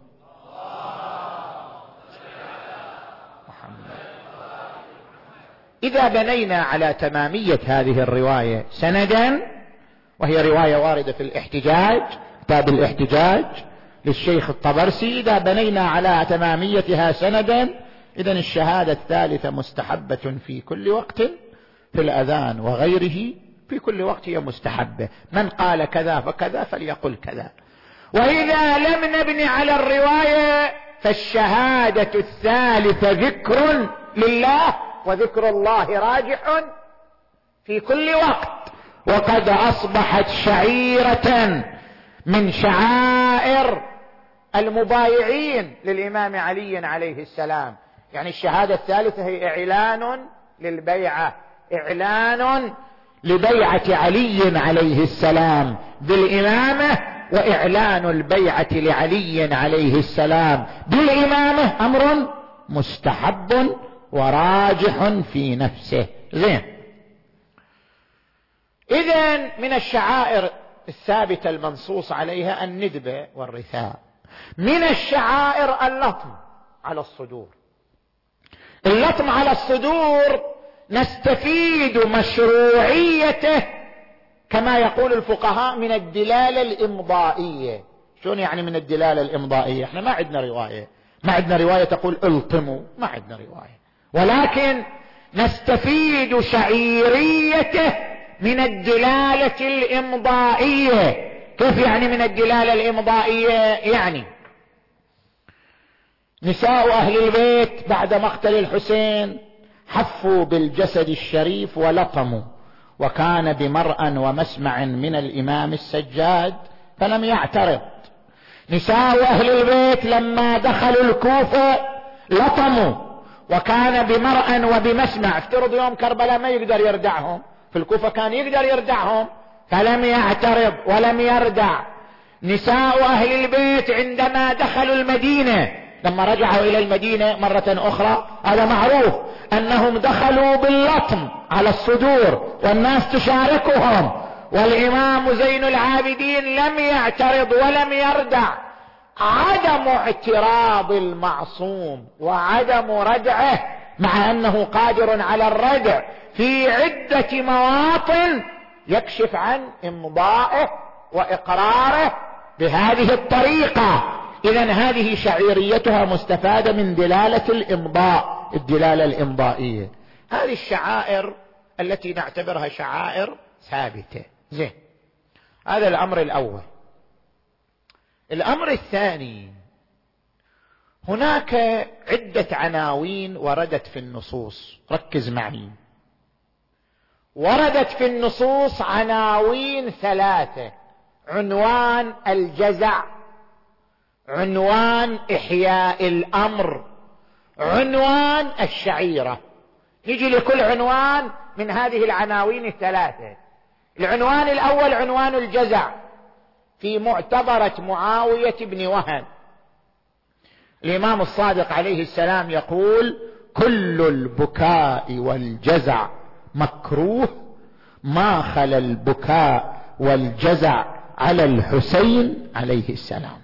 إذا بنينا على تمامية هذه الرواية سندا، وهي رواية واردة في الاحتجاج، كتاب الاحتجاج للشيخ الطبرسي، إذا بنينا على تماميتها سندا، إذن الشهادة الثالثة مستحبة في كل وقت في الأذان وغيره، في كل وقت هي مستحبة. من قال كذا فكذا فليقل كذا. وإذا لم نبني على الرواية فالشهادة الثالثة ذكر لله، وذكر الله راجح في كل وقت، وقد أصبحت شعيرة من شعائر المبايعين للإمام علي عليه السلام. يعني الشهادة الثالثة هي إعلان للبيعة، إعلان لبيعة علي عليه السلام بالإمامة، وإعلان البيعة لعلي عليه السلام بالإمامة أمر مستحب وراجح في نفسه. زين، إذن من الشعائر الثابتة المنصوص عليها الندبة والرثاء. من الشعائر اللطم على الصدور. اللطم على الصدور نستفيد مشروعيته كما يقول الفقهاء من الدلالة الإمضائية. شلون يعني من الدلالة الإمضائية؟ احنا ما عندنا رواية تقول الطموا، ما عندنا رواية، ولكن نستفيد شعيريته من الدلالة الإمضائية. كيف يعني من الدلالة الإمضائية؟ يعني نساء أهل البيت بعد مقتل الحسين حفوا بالجسد الشريف ولطموا، وكان بمرأى ومسمع من الإمام السجاد فلم يعترض. نساء أهل البيت لما دخلوا الكوفة لطموا، وكان بمرأى وبمسمع. افترض يوم كربلاء ما يقدر يردعهم، في الكوفة كان يقدر يردعهم فلم يعترض ولم يردع. نساء أهل البيت عندما دخلوا المدينة، لما رجعوا إلى المدينة مرة أخرى، هذا معروف أنهم دخلوا باللطم على الصدور والناس تشاركهم، والإمام زين العابدين لم يعترض ولم يردع. عدم اعتراض المعصوم وعدم ردعه، مع أنه قادر على الردع في عدة مواطن، يكشف عن إمضائه وإقراره بهذه الطريقة. إذن هذه شعيريتها مستفادة من دلالة الإمضاء، الدلالة الإمضائية. هذه الشعائر التي نعتبرها شعائر ثابتة. زين، هذا الأمر الأول. الأمر الثاني، هناك عدة عناوين وردت في النصوص. ركز معي، وردت في النصوص عناوين ثلاثة: عنوان الجزع، عنوان إحياء الأمر، عنوان الشعيرة. نجي لكل عنوان من هذه العناوين الثلاثة. العنوان الأول عنوان الجزع، في معتبرة معاوية بن وهب. الإمام الصادق عليه السلام يقول: كل البكاء والجزع مكروه ما خلا البكاء والجزع على الحسين عليه السلام.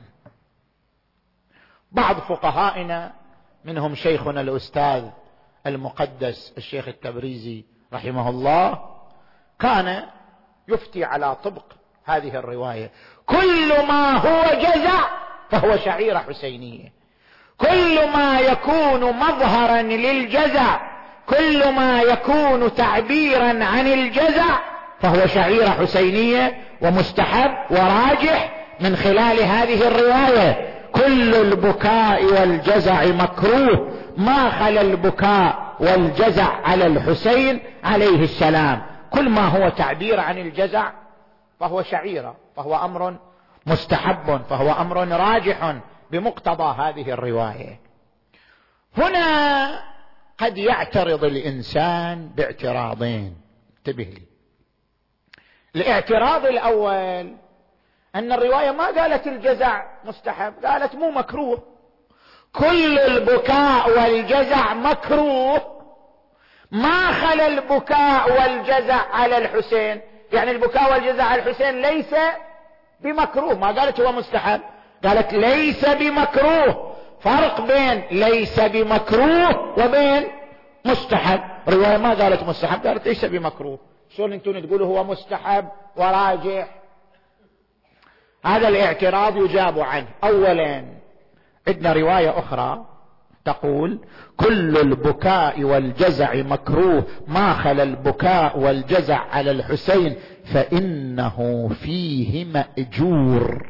بعض فقهائنا منهم شيخنا الأستاذ المقدس الشيخ التبريزي رحمه الله كان يفتي على طبق هذه الرواية: كل ما هو جزع فهو شعيرة حسينية، كل ما يكون مظهرا للجزع، كل ما يكون تعبيرا عن الجزع فهو شعيرة حسينية ومستحب وراجح من خلال هذه الرواية. كل البكاء والجزع مكروه ما خلا البكاء والجزع على الحسين عليه السلام. كل ما هو تعبير عن الجزع فهو شعيرة، فهو أمر مستحب، فهو أمر راجح بمقتضى هذه الرواية. هنا قد يعترض الإنسان باعتراضين، انتبه لي. الاعتراض الأول أن الرواية ما قالت الجزع مستحب، قالت مو مكروه. كل البكاء والجزع مكروه ما خلا البكاء والجزع على الحسين. يعني البكاء والجزع على الحسين ليس بمكروه، ما قالت هو مستحب، قالت ليس بمكروه. فرق بين ليس بمكروه وبين مستحب. الرواية ما قالت مستحب، قالت ليس بمكروه. شلون انتم تقولوا هو مستحب وراجح؟ هذا الاعتراض يجاب عنه. اولا، عندنا رواية اخرى تقول: كل البكاء والجزع مكروه ما خلا البكاء والجزع على الحسين فإنه فيه مأجور.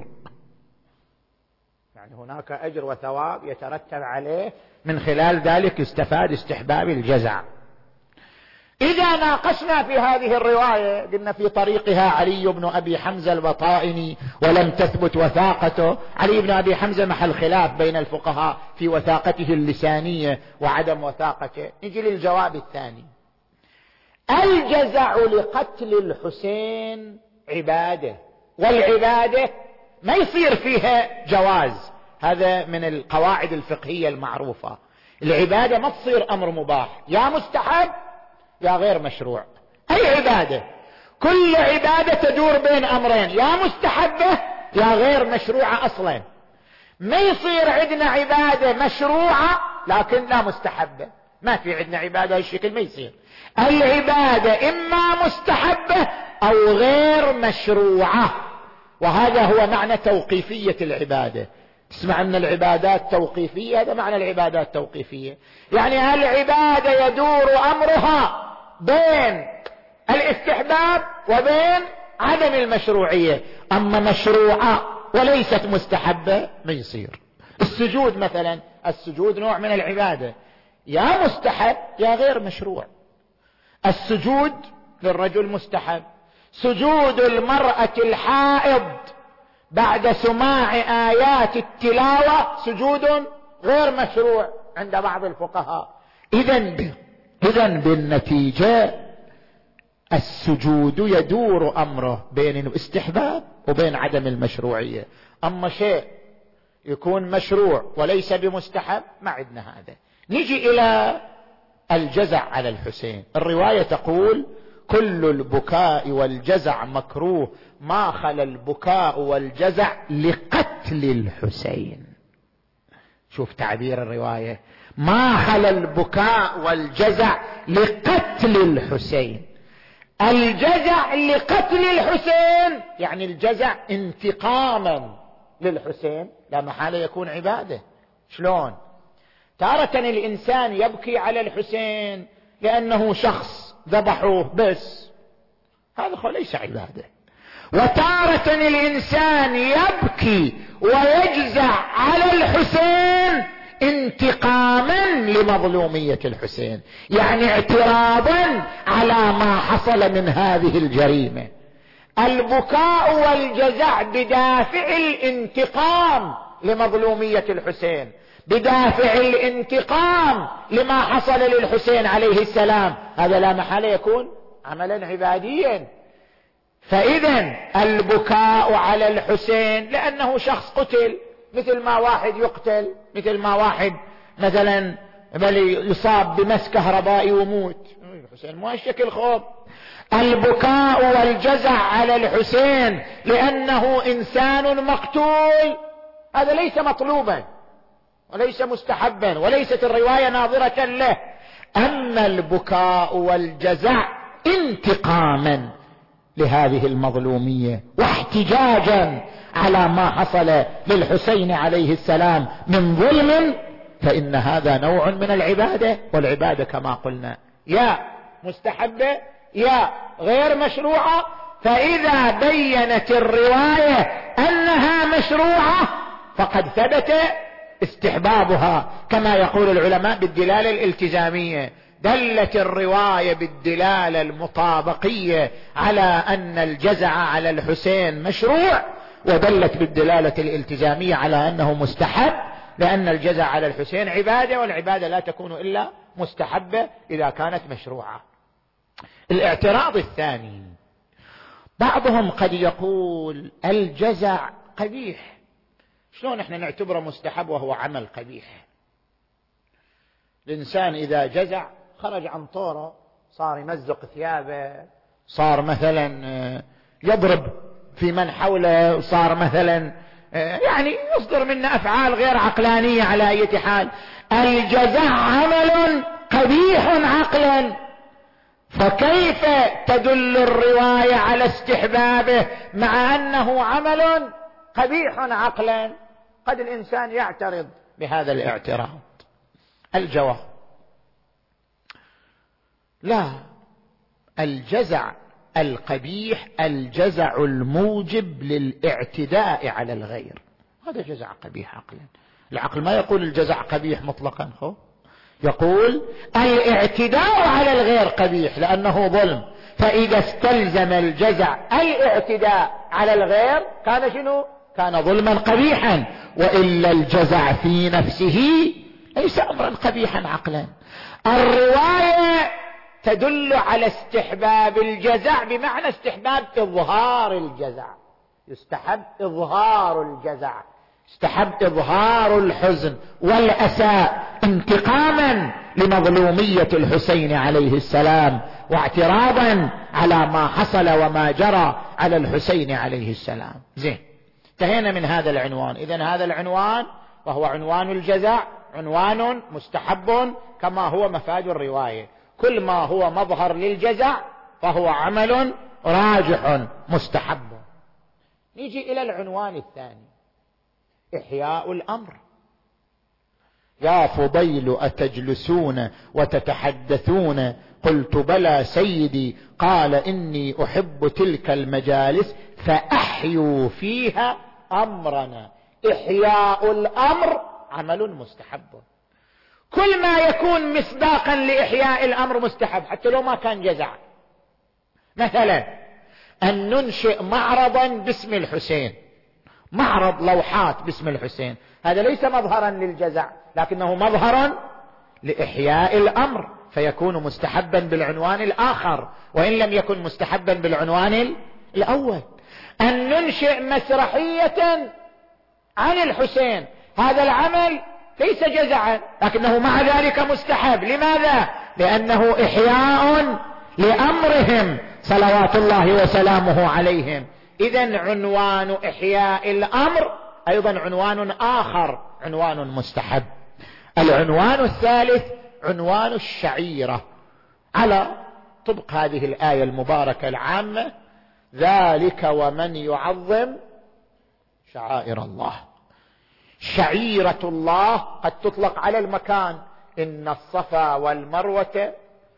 يعني هناك أجر وثواب يترتب عليه، من خلال ذلك استفاد استحباب الجزع. إذا ناقشنا في هذه الرواية قلنا في طريقها علي بن أبي حمزة البطائني ولم تثبت وثاقته. علي بن أبي حمزة محل خلاف بين الفقهاء في وثاقته اللسانية وعدم وثاقته. نجي للجواب الثاني. الجزع لقتل الحسين عبادة، والعبادة ما يصير فيها جواز. هذا من القواعد الفقهية المعروفة. العبادة ما تصير أمر مباح، يا مستحب يا غير مشروع. أي عبادة، كل عبادة تدور بين أمرين، يا مستحبة يا غير مشروعة أصلا. ما يصير عندنا عبادة مشروعة لكن لا مستحبة، ما في عندنا عبادة هالشكل، ما يصير. العبادة إما مستحبة أو غير مشروعة، وهذا هو معنى توقيفية العبادة. تسمع أن العبادات توقيفية، هذا معنى العبادات توقيفية، يعني العبادة يدور أمرها بين الاستحباب وبين عدم المشروعية. أما مشروعة وليست مستحبة ما يصير. السجود مثلا، السجود نوع من العبادة، يا مستحب يا غير مشروع. السجود للرجل مستحب، سجود المرأة الحائض بعد سماع آيات التلاوة سجود غير مشروع عند بعض الفقهاء. إذن بالنتيجة السجود يدور أمره بين الاستحباب وبين عدم المشروعية. أما شيء يكون مشروع وليس بمستحب ما عندنا هذا. نجي إلى الجزع على الحسين. الرواية تقول كل البكاء والجزع مكروه ما خلا البكاء والجزع لقتل الحسين. شوف تعبير الرواية، ما خلا البكاء والجزع لقتل الحسين. الجزع لقتل الحسين يعني الجزع انتقاما للحسين، لا محالة يكون عبادة. شلون؟ تارة الإنسان يبكي على الحسين لأنه شخص ذبحوه بس، هذا ليس عبادة. وتارة الإنسان يبكي ويجزع على الحسين انتقاما لمظلومية الحسين، يعني اعتراضا على ما حصل من هذه الجريمة. البكاء والجزع بدافع الانتقام لمظلومية الحسين، بدافع الانتقام لما حصل للحسين عليه السلام، هذا لا محالة يكون عملا عباديا. فإذا البكاء على الحسين لأنه شخص قتل، مثل ما واحد يقتل، مثل ما واحد مثلا بل يصاب بمس كهربائي وموت، الحسين مو هالشكل خوف. البكاء والجزع على الحسين لأنه إنسان مقتول، هذا ليس مطلوبا وليس مستحبا وليست الرواية ناظرة له. أما البكاء والجزع انتقاما لهذه المظلومية واحتجاجا على ما حصل للحسين عليه السلام من ظلم، فإن هذا نوع من العبادة، والعبادة كما قلنا يا مستحبة يا غير مشروعة. فإذا بينت الرواية أنها مشروعة فقد ثبت استحبابها، كما يقول العلماء بالدلالة الالتزامية. دلت الرواية بالدلالة المطابقية على أن الجزع على الحسين مشروع، ودلت بالدلالة الالتزامية على أنه مستحب، لأن الجزع على الحسين عبادة، والعبادة لا تكون إلا مستحبة إذا كانت مشروعة. الاعتراض الثاني، بعضهم قد يقول الجزع قبيح، شلون احنا نعتبره مستحب وهو عمل قبيح؟ الإنسان إذا جزع خرج عن طوره، صار يمزق ثيابه، صار مثلا يضرب في من حوله، صار مثلا يعني يصدر منه أفعال غير عقلانية. على أي حال الجزع عمل قبيح عقلا، فكيف تدل الرواية على استحبابه مع أنه عمل قبيح عقلا؟ قد الإنسان يعترض بهذا الاعتراض. الجواب لا، الجزع القبيح الجزع الموجب للاعتداء على الغير، هذا جزع قبيح عقلا. العقل ما يقول الجزع قبيح مطلقا، يقول الاعتداء على الغير قبيح لأنه ظلم، فإذا استلزم الجزع الاعتداء على الغير كان شنو؟ كان ظلما قبيحا، وإلا الجزع في نفسه ليس أمرا قبيحا عقلا. الرواية تدل على استحباب الجزع بمعنى استحباب إظهار الجزع، يستحب إظهار الجزع، يستحب إظهار الحزن والأسى انتقاما لمظلومية الحسين عليه السلام، واعتراضا على ما حصل وما جرى على الحسين عليه السلام. زين، انتهينا من هذا العنوان. إذن هذا العنوان وهو عنوان الجزع عنوان مستحب كما هو مفاد الرواية. كل ما هو مظهر للجزع فهو عمل راجح مستحب. نيجي إلى العنوان الثاني، إحياء الأمر. يا فضيل أتجلسون وتتحدثون؟ قلت بلى سيدي. قال إني أحب تلك المجالس فأحيوا فيها أمرنا. إحياء الأمر عمل مستحب. كل ما يكون مصداقا لإحياء الأمر مستحب حتى لو ما كان جزع. مثلا أن ننشئ معرضا باسم الحسين، معرض لوحات باسم الحسين، هذا ليس مظهرا للجزع لكنه مظهرا لإحياء الأمر، فيكون مستحبا بالعنوان الآخر وإن لم يكن مستحبا بالعنوان الأول. أن ننشئ مسرحية عن الحسين، هذا العمل ليس جزعا لكنه مع ذلك مستحب. لماذا؟ لأنه إحياء لأمرهم صلوات الله وسلامه عليهم. إذن عنوان إحياء الأمر أيضا عنوان آخر، عنوان مستحب. العنوان الثالث عنوان الشعيرة، على طبق هذه الآية المباركة العامة: ذلك ومن يعظم شعائر الله. شعيرة الله قد تطلق على المكان، إن الصفا والمروة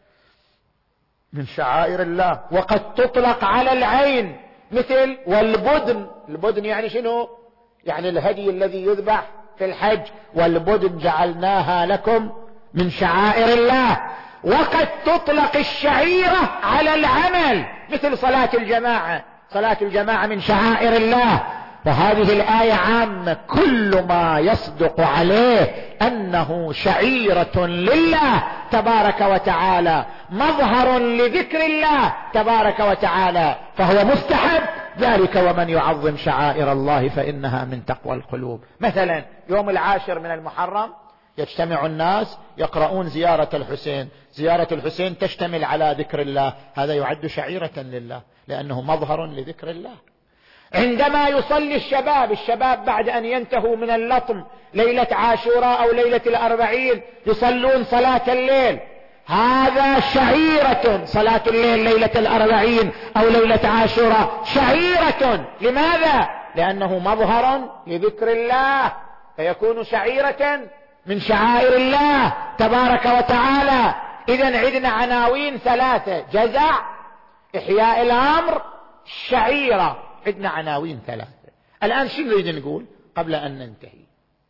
من شعائر الله، وقد تطلق على العين مثل والبدن. البدن يعني شنو؟ يعني الهدي الذي يذبح في الحج، والبدن جعلناها لكم من شعائر الله. وقد تطلق الشعيرة على العمل مثل صلاة الجماعة، صلاة الجماعة من شعائر الله. وهذه الآية عامة، كل ما يصدق عليه أنه شعيرة لله تبارك وتعالى، مظهر لذكر الله تبارك وتعالى، فهو مستحب. ذلك ومن يعظم شعائر الله فإنها من تقوى القلوب. مثلا يوم 10 من المحرم يجتمع الناس يقرؤون زيارة الحسين، زيارة الحسين تشتمل على ذكر الله، هذا يعد شعيرة لله لأنه مظهر لذكر الله. عندما يصلي الشباب بعد أن ينتهوا من اللطم ليلة عاشوراء أو ليلة 40 يصلون صلاة الليل، هذا شعيرة. صلاة الليل ليلة 40 أو ليلة عاشوراء شعيرة. لماذا؟ لأنه مظهر لذكر الله، فيكون شعيرة من شعائر الله تبارك وتعالى. إذن عندنا عناوين ثلاثة: جزع، إحياء الأمر، شعيرة. عندنا عناوين ثلاثة. الآن شو نريد نقول قبل أن ننتهي؟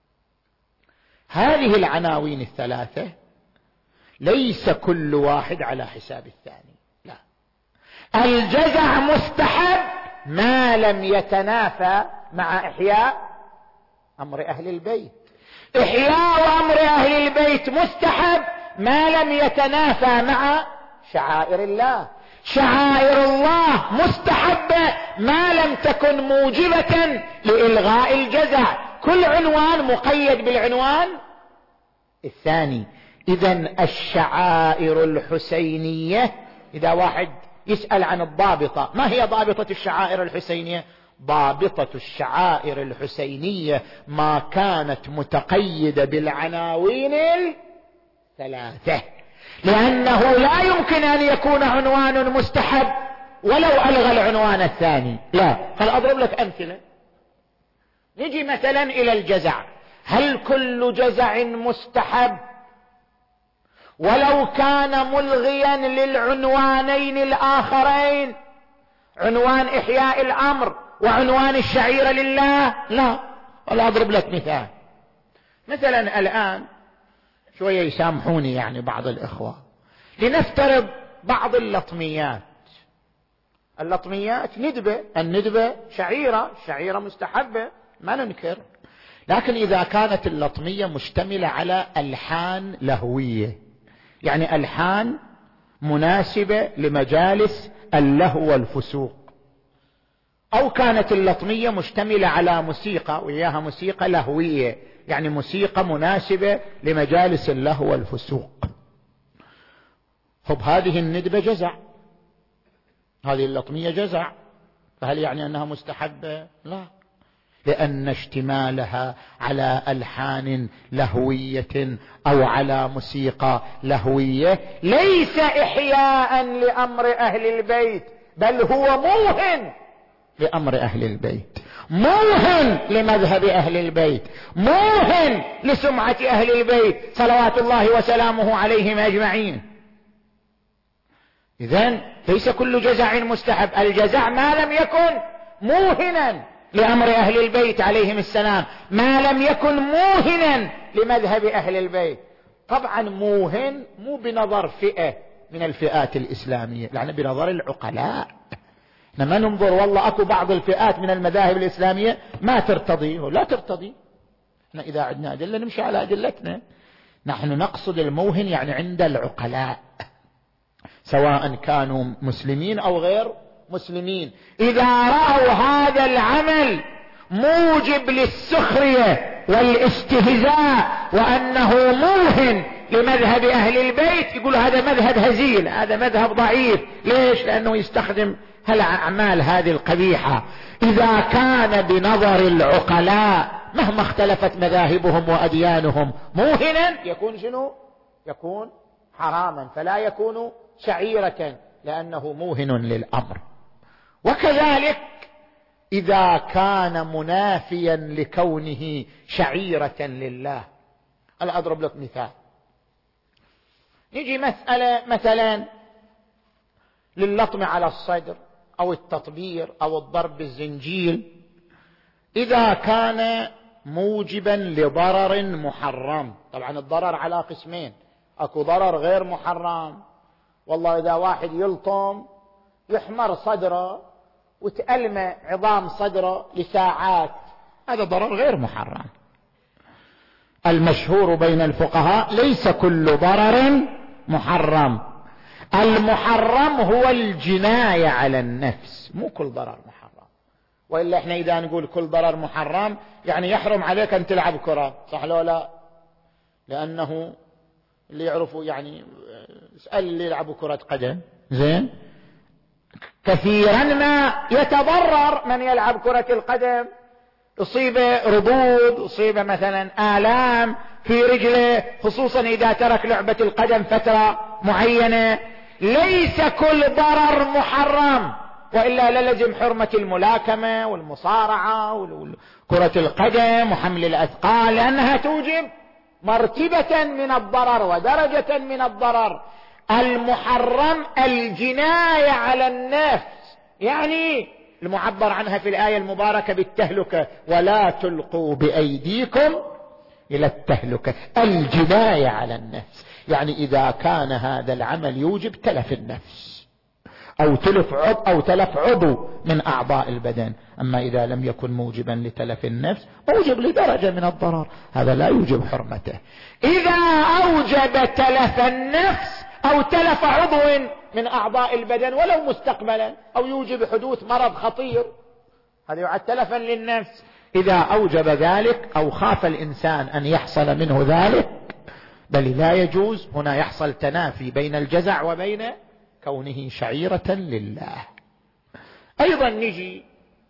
هذه العناوين الثلاثة ليس كل واحد على حساب الثاني، لا. الجزع مستحب ما لم يتنافى مع إحياء أمر أهل البيت. إحياء أمر أهل البيت مستحب ما لم يتنافى مع شعائر الله. شعائر الله مستحبة ما لم تكن موجبة لإلغاء الجزع. كل عنوان مقيد بالعنوان الثاني. إذن الشعائر الحسينية، إذا واحد يسأل عن الضابطة، ما هي ضابطة الشعائر الحسينية؟ ضابطة الشعائر الحسينية ما كانت متقيدة بالعناوين الثلاثة، لأنه لا يمكن أن يكون عنوان مستحب ولو ألغى العنوان الثاني، لا. فأضرب لك أمثلة. نجي مثلا إلى الجزع. هل كل جزع مستحب ولو كان ملغيا للعنوانين الآخرين، عنوان إحياء الأمر وعنوان الشعيرة لله؟ لا. ولا أضرب لك مثال. مثلا الآن شوية يسامحوني يعني بعض الإخوة، لنفترض بعض اللطميات. اللطميات ندبة، الندبة شعيرة، الشعيرة مستحبة ما ننكر، لكن إذا كانت اللطمية مشتملة على ألحان لهوية، يعني ألحان مناسبة لمجالس اللهو والفسوق، أو كانت اللطمية مشتملة على موسيقى وإياها موسيقى لهوية، يعني موسيقى مناسبة لمجالس اللهو والفسوق، هذه الندبة جزع، هذه اللطمية جزع، فهل يعني أنها مستحبة؟ لا، لأن اشتمالها على ألحان لهوية أو على موسيقى لهوية ليس إحياء لأمر أهل البيت، بل هو موهن لأمر أهل البيت، موهن لمذهب أهل البيت، موهن لسمعة أهل البيت صلوات الله وسلامه عليهم أجمعين. إذن ليس كل جزع مستحب، الجزع ما لم يكن موهنا لأمر أهل البيت عليهم السلام، ما لم يكن موهنا لمذهب أهل البيت. طبعا موهن مو بنظر فئة من الفئات الإسلامية، لأن بنظر العقلاء، ما ننظر والله أكو بعض الفئات من المذاهب الإسلامية ما ترتضي ولا ترتضي، احنا إذا عندنا أدلة نمشي على أدلتنا. نحن نقصد الموهن يعني عند العقلاء، سواء كانوا مسلمين أو غير مسلمين، إذا رأوا هذا العمل موجب للسخرية والاستهزاء وأنه موهن لمذهب أهل البيت، يقول هذا مذهب هزيل، هذا مذهب ضعيف. ليش؟ لأنه يستخدم هالأعمال هذه القبيحة. إذا كان بنظر العقلاء مهما اختلفت مذاهبهم وأديانهم موهنا، يكون شنو؟ يكون حراما، فلا يكون شعيرة لأنه موهن للأمر. وكذلك إذا كان منافيا لكونه شعيرة لله. أنا أضرب لك مثال، نجي مسألة مثلا لللطم على الصدر أو التطبير أو الضرب بالزنجيل، إذا كان موجبا لضرر محرم. طبعا الضرر على قسمين، أكو ضرر غير محرم، والله إذا واحد يلطم يحمر صدره وتألم عظام صدره لساعات، هذا ضرر غير محرم. المشهور بين الفقهاء ليس كل ضرر محرم، المحرم هو الجناية على النفس، مو كل ضرر محرم. وإلا احنا إذا نقول كل ضرر محرم يعني يحرم عليك أن تلعب كرة، صح لو لا؟ لأنه اللي يعرفوا يعني اسأل اللي يلعبوا كرة قدم زين، كثيرا ما يتضرر من يلعب كرة القدم، يصيب ردود، يصيب مثلا آلام في رجله، خصوصا إذا ترك لعبة القدم فترة معينة. ليس كل ضرر محرم، وإلا للزم حرمة الملاكمة والمصارعة وكرة القدم وحمل الأثقال، لأنها توجب مرتبة من الضرر ودرجة من الضرر. المحرم الجناية على النفس، يعني المعبر عنها في الآية المباركة بالتهلكة، ولا تلقوا بأيديكم إلى التهلكة، الجناية على النفس، يعني إذا كان هذا العمل يوجب تلف النفس أو تلف عضو من أعضاء البدن. أما إذا لم يكن موجبا لتلف النفس، موجب لدرجة من الضرر، هذا لا يوجب حرمته. إذا أوجب تلف النفس أو تلف عضو من أعضاء البدن ولو مستقبلا، أو يوجب حدوث مرض خطير، هذا يعد تلفا للنفس. إذا أوجب ذلك أو خاف الإنسان أن يحصل منه ذلك، بل لا يجوز، هنا يحصل تنافي بين الجزع وبين كونه شعيرة لله. أيضا نجي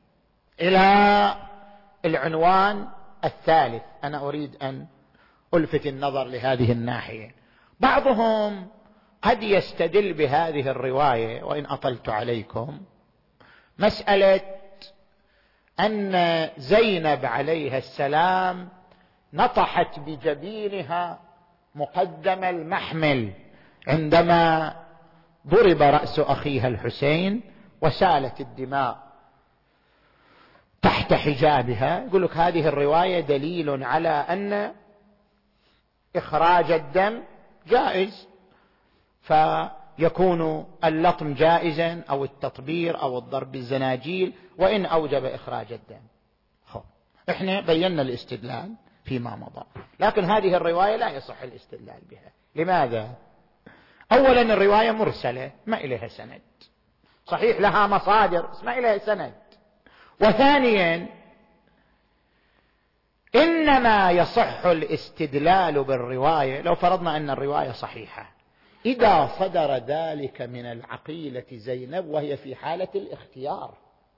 إلى العنوان الثالث، أنا أريد أن ألفت النظر لهذه الناحية. بعضهم قد يستدل بهذه الرواية، وإن أطلت عليكم، مسألة أن زينب عليها السلام نطحت بجبينها مقدم المحمل عندما ضرب رأس أخيها الحسين وسالت الدماء تحت حجابها. يقول لك هذه الرواية دليل على أن إخراج الدم جائز، فيكون اللطم جائزا أو التطبير أو الضرب بالزناجيل وإن أوجب إخراج الدم. احنا بينا الاستدلال فيما مضى، لكن هذه الرواية لا يصح الاستدلال بها. لماذا؟ أولا الرواية مرسلة ما إليها سند، صحيح لها مصادر بس ما إليها سند. وثانيا إنما يصح الاستدلال بالرواية لو فرضنا أن الرواية صحيحة إذا صدر ذلك من العقيلة زينب وهي في حالة الاختيار،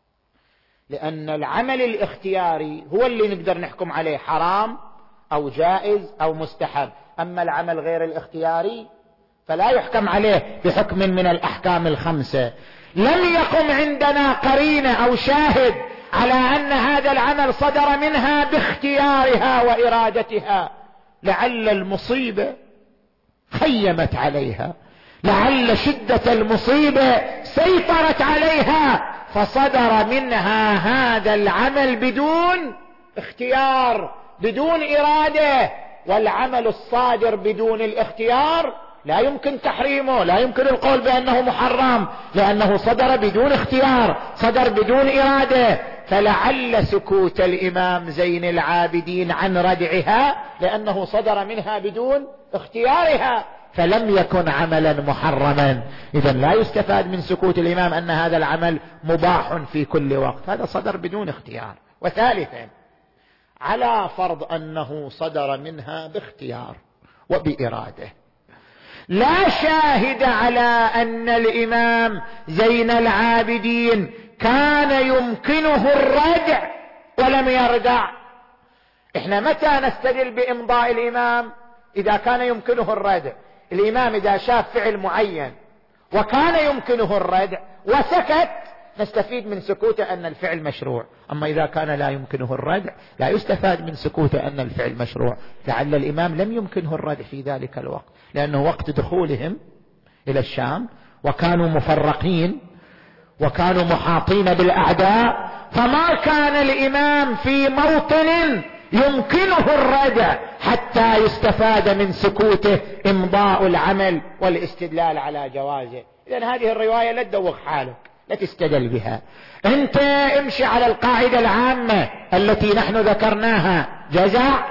لأن العمل الاختياري هو اللي نقدر نحكم عليه حرام أو جائز أو مستحب، أما العمل غير الاختياري فلا يحكم عليه بحكم من الأحكام الخمسة. لم يقم عندنا قرينة أو شاهد على أن هذا العمل صدر منها باختيارها وإرادتها، لعل المصيبة خيمت عليها، لعل شدة المصيبة سيطرت عليها فصدر منها هذا العمل بدون اختيار بدون إرادة. والعمل الصادر بدون الاختيار لا يمكن تحريمه، لا يمكن القول بأنه محرم، لأنه صدر بدون اختيار، صدر بدون إرادة. فلعل سكوت الإمام زين العابدين عن ردعها لأنه صدر منها بدون اختيارها، فلم يكن عملا محرما. إذن لا يستفاد من سكوت الإمام أن هذا العمل مباح في كل وقت، هذا صدر بدون اختيار. وثالثا على فرض أنه صدر منها باختيار وبإرادة، لا شاهد على أن الإمام زين العابدين كان يمكنه الردع ولم يردع. احنا متى نستدل بإمضاء الإمام؟ إذا كان يمكنه الردع. الإمام إذا شاف فعل معين وكان يمكنه الردع وسكت نستفيد من سكوته أن الفعل مشروع. أما إذا كان لا يمكنه الردع لا يستفاد من سكوته أن الفعل مشروع. لعل الإمام لم يمكنه الردع في ذلك الوقت لأنه وقت دخولهم إلى الشام وكانوا مفرقين وكانوا محاطين بالأعداء، فما كان الإمام في موطن يمكنه الردع حتى يستفاد من سكوته إمضاء العمل والاستدلال على جوازه. إذن هذه الرواية لا تدوخ حالك، لا تستدل بها، انت امشي على القاعدة العامة التي نحن ذكرناها: جزاء،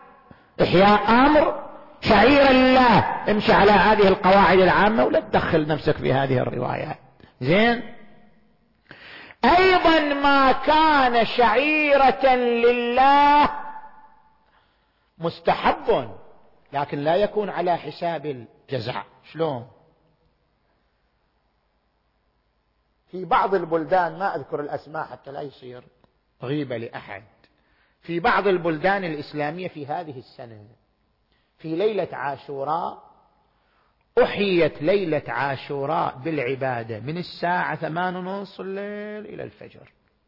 إحياء أمر، شعيرة لله. امشي على هذه القواعد العامة ولا تدخل نفسك في هذه الروايات. زين. أيضا ما كان شعيرة لله مستحب لكن لا يكون على حساب الجزاء. شلون؟ في بعض البلدان، ما أذكر الأسماء حتى لا يصير غيبة لأحد، في بعض البلدان الإسلامية في هذه السنة في ليلة عاشوراء أحيت ليلة عاشوراء بالعبادة من الساعة 8:30 الليل إلى الفجر.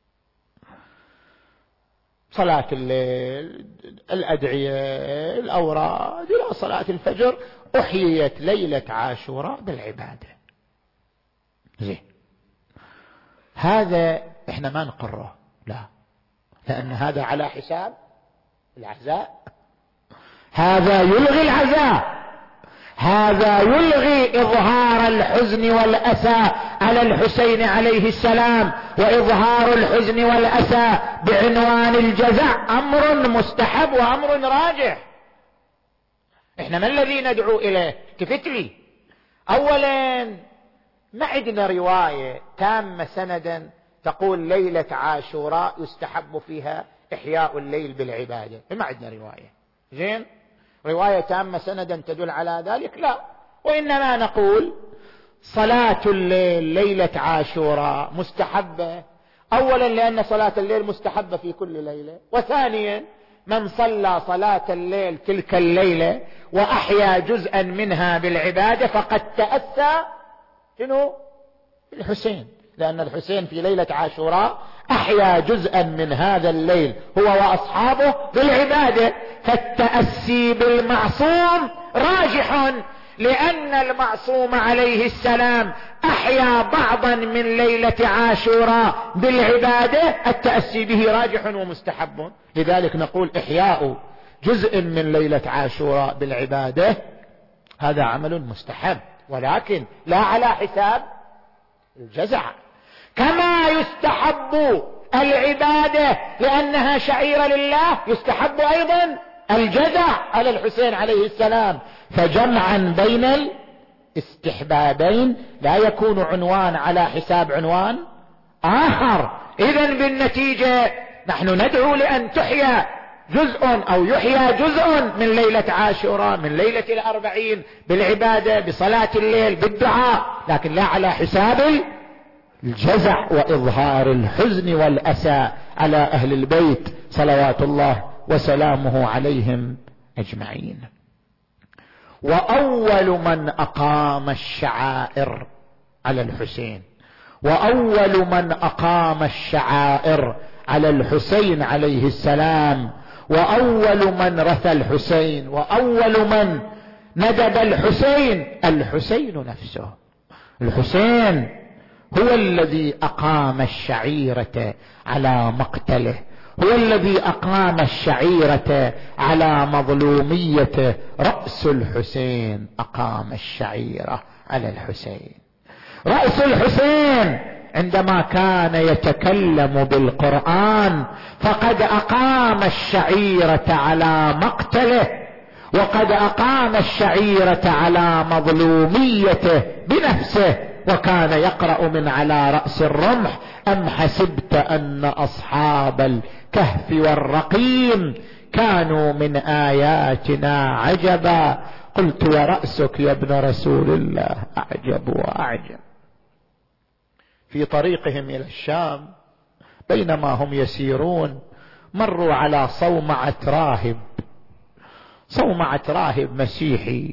صلاة الليل، الأدعية، الأوراد إلى صلاة الفجر، أحيت ليلة عاشوراء بالعبادة. زين، هذا احنا ما نقره، لا، لأن هذا على حساب العزاء، هذا يلغي العزاء، هذا يلغي إظهار الحزن والأسى على الحسين عليه السلام، وإظهار الحزن والأسى بعنوان الجزع أمر مستحب وأمر راجح. احنا ما الذي ندعو إليه؟ التفت لي، أولا ما عندنا رواية تامة سندا تقول ليلة عاشوراء يستحب فيها إحياء الليل بالعبادة، ما عندنا رواية. زين، رواية تامة سندا تدل على ذلك لا، وإنما نقول صلاة الليل ليلة عاشوراء مستحبة، أولا لأن صلاة الليل مستحبة في كل ليلة، وثانيا من صلى صلاة الليل تلك الليلة وأحيا جزءا منها بالعبادة فقد تأسى شنو؟ الحسين، لأن الحسين في ليلة عاشوراء أحيا جزءا من هذا الليل هو وأصحابه بالعبادة، فالتأسي بالمعصوم راجح، لأن المعصوم عليه السلام أحيا بعضا من ليلة عاشوراء بالعبادة، التأسي به راجح ومستحب. لذلك نقول إحياء جزء من ليلة عاشوراء بالعبادة، هذا عمل مستحب، ولكن لا على حساب الجزع. كما يستحب العبادة لأنها شعيرة لله، يستحب أيضا الجزع على الحسين عليه السلام. فجمعا بين الاستحبابين لا يكون عنوان على حساب عنوان آخر. إذن بالنتيجة نحن ندعو لأن تحيا جزء أو يحيا جزء من ليلة عاشوراء، من ليلة 40 بالعبادة، بصلاة الليل، بالدعاء، لكن لا على حساب الجزع وإظهار الحزن والأسى على أهل البيت صلوات الله وسلامه عليهم أجمعين. وأول من أقام الشعائر على الحسين، وأول من أقام الشعائر على الحسين عليه السلام، وأول من رثى الحسين، وأول من ندب الحسين، الحسين نفسه. الحسين هو الذي أقام الشعيرة على مقتله، هو الذي أقام الشعيرة على مظلوميته. رأس الحسين أقام الشعيرة على الحسين. رأس الحسين عندما كان يتكلم بالقرآن فقد أقام الشعيرة على مقتله، وقد أقام الشعيرة على مظلوميته بنفسه، وكان يقرأ من على رأس الرمح: أم حسبت أن أصحاب الكهف والرقيم كانوا من آياتنا عجبا، قلت ورأسك يا ابن رسول الله أعجب وأعجب. في طريقهم إلى الشام بينما هم يسيرون مروا على صومعة راهب، صومعة راهب مسيحي.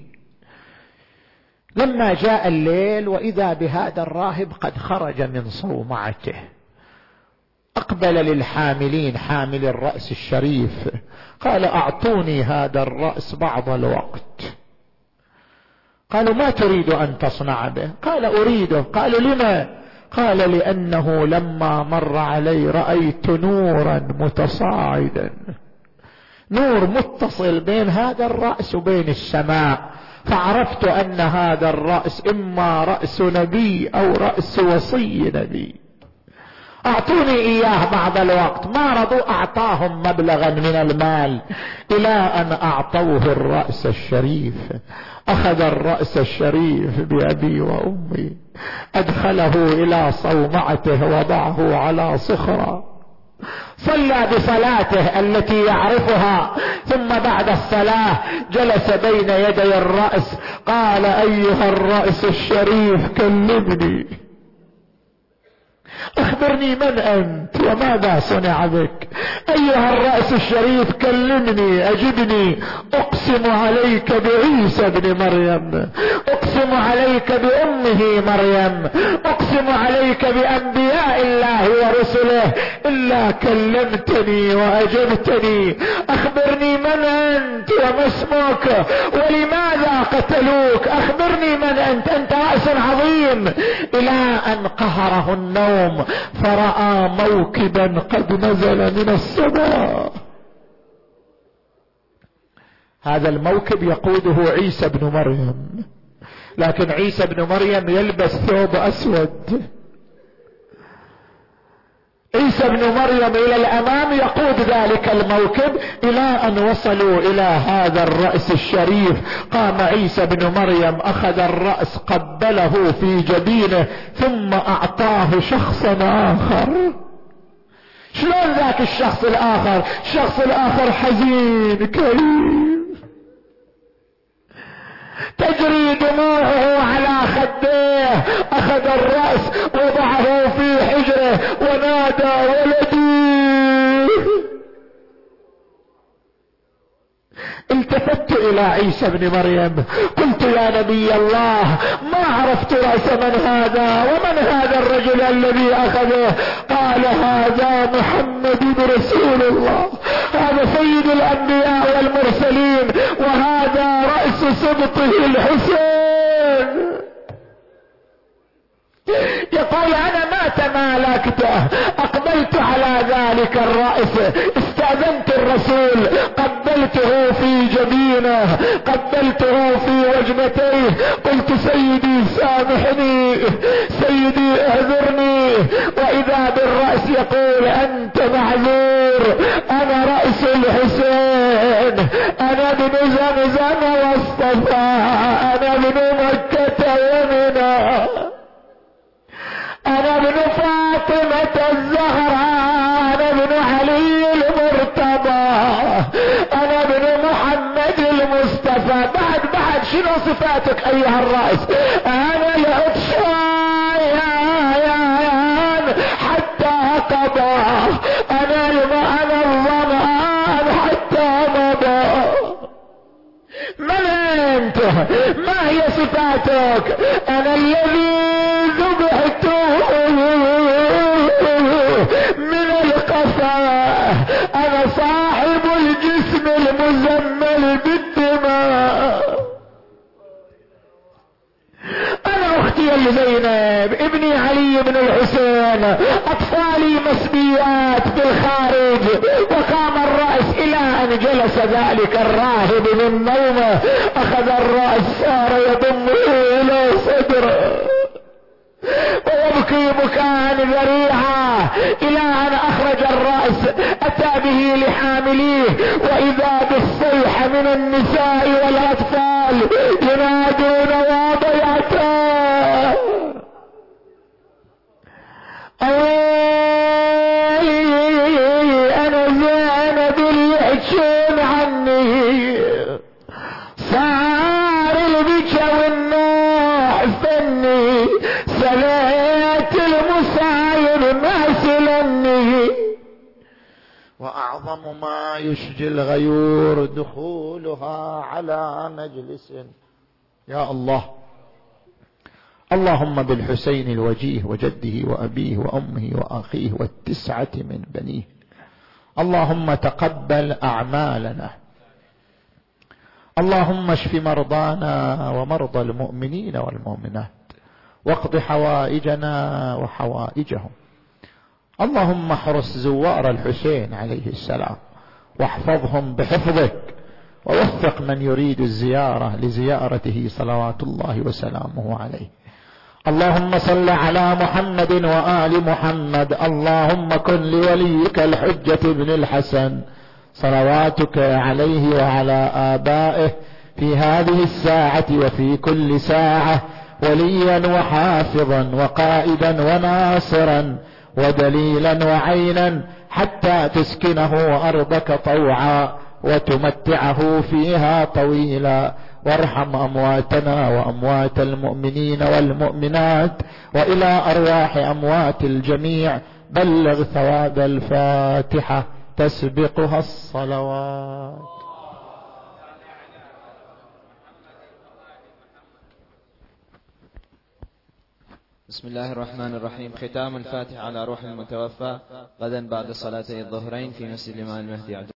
لما جاء الليل وإذا بهذا الراهب قد خرج من صومعته، أقبل للحاملين، حامل الرأس الشريف، قال: أعطوني هذا الرأس بعض الوقت. قالوا: ما تريد أن تصنع به؟ قال: أريده. قالوا: لما؟ قال: لأنه لما مر علي رأيت نورا متصاعدا، نور متصل بين هذا الرأس وبين السماء، فعرفت أن هذا الرأس إما رأس نبي أو رأس وصي نبي. أعطوني إياه بعض الوقت. ما رضوا، أعطاهم مبلغا من المال إلى أن أعطوه الرأس الشريف. أخذ الرأس الشريف بأبي وأمي، أدخله إلى صومعته، وضعه على صخرة، صلى بصلاته التي يعرفها، ثم بعد الصلاة جلس بين يدي الرأس، قال: أيها الرأس الشريف كلمني، أخبرني من أنت وماذا صنع بك. أيها الرأس الشريف كلمني، أجبني، أقسم عليك بعيسى بن مريم، أقسم عليك بأمه مريم، أقسم عليك بأنبياء الله ورسله، إلا كلمتني وأجبتني. أخبرني من أنت وما اسمك ولماذا قتلوك، أخبرني من أنت، أنت رأس عظيم. إلى أن قهره النوم فرأى موكبا قد نزل من السماء. هذا الموكب يقوده عيسى بن مريم، لكن عيسى بن مريم يلبس ثوب أسود. عيسى بن مريم إلى الأمام يقود ذلك الموكب إلى أن وصلوا إلى هذا الرأس الشريف. قام عيسى بن مريم، أخذ الرأس، قبله في جبينه، ثم أعطاه شخصا آخر. شلون ذاك الشخص الآخر؟ الشخص الآخر حزين كريم، تجري دموعه على خديه. أخذ الرأس وضعه في حجره ونادى: ولدي. التفت إلى عيسى بن مريم، قلت: يا نبي الله، ما عرفت رأس من هذا ومن هذا الرجل الذي أخذه. قال: هذا محمد بن رسول الله، هذا سيد الأنبياء والمرسلين، وهذا رأس سبطه الحسين. يقول: أنا ما تمالكته، أقبلت على ذلك الرأس، استأذنت الرسول، قبلت قبلته في جبينه، قبلته في وجنتيه، قلت سيدي سامحني، سيدي اعذرني، واذا بالرأس يقول انت معذور، انا رأس الحسين، انا ابن زمزم واصطفى، انا ابن مكة ومنى، انا ابن فاطمة الزهراء، انا ابن علي المرتضى، انا ابن محمد المصطفى. بعد شنو صفاتك ايها الرأس؟ انا العطشان حتى قضى، انا الظمآن حتى مضى. من انت؟ ما هي صفاتك؟ انا الذي ذبحت من القفا، انا صاحب الجسم المزمل بالدماء، انا اختي زينب، ابني علي بن الحسين، اطفالي مسبيات بالخارج. وقام الرأس الى ان جلس ذلك الراهب من نومه، اخذ الرأس صار يضمه الى صدره ويبكي بكاء ذريعا، الى ان اخرج الرأس اتى به لحامليه، واذا بالصيحة من النساء والاطفال ينادون واضيعته، انا زينب اللي يحجون عني، صار البكا والنوح فني، سليت المصايب ما سلني، وأعظم ما يشجي الغيور دخولها على مجلس. يا الله، اللهم بالحسين الوجيه وجده وأبيه وأمه وأخيه والتسعة من بنيه، اللهم تقبل أعمالنا، اللهم اشف مرضانا ومرضى المؤمنين والمؤمنات، واقض حوائجنا وحوائجهم. اللهم احرس زوار الحسين عليه السلام واحفظهم بحفظك، ووفق من يريد الزيارة لزيارته صلوات الله وسلامه عليه. اللهم صل على محمد وآل محمد. اللهم كن لوليك الحجة بن الحسن صلواتك عليه وعلى آبائه في هذه الساعة وفي كل ساعة وليا وحافظا وقائدا وناصرا ودليلا وعينا، حتى تسكنه أرضك طوعا وتمتعه فيها طويلا. وارحم أمواتنا وأموات المؤمنين والمؤمنات، وإلى أرواح أموات الجميع بلغ ثواب الفاتحة تسبقها الصلوات. بسم الله الرحمن الرحيم. ختام الفاتحة على روح المتوفى غدا بعد صلاتي الظهرين في مسجد الإمام المهدي.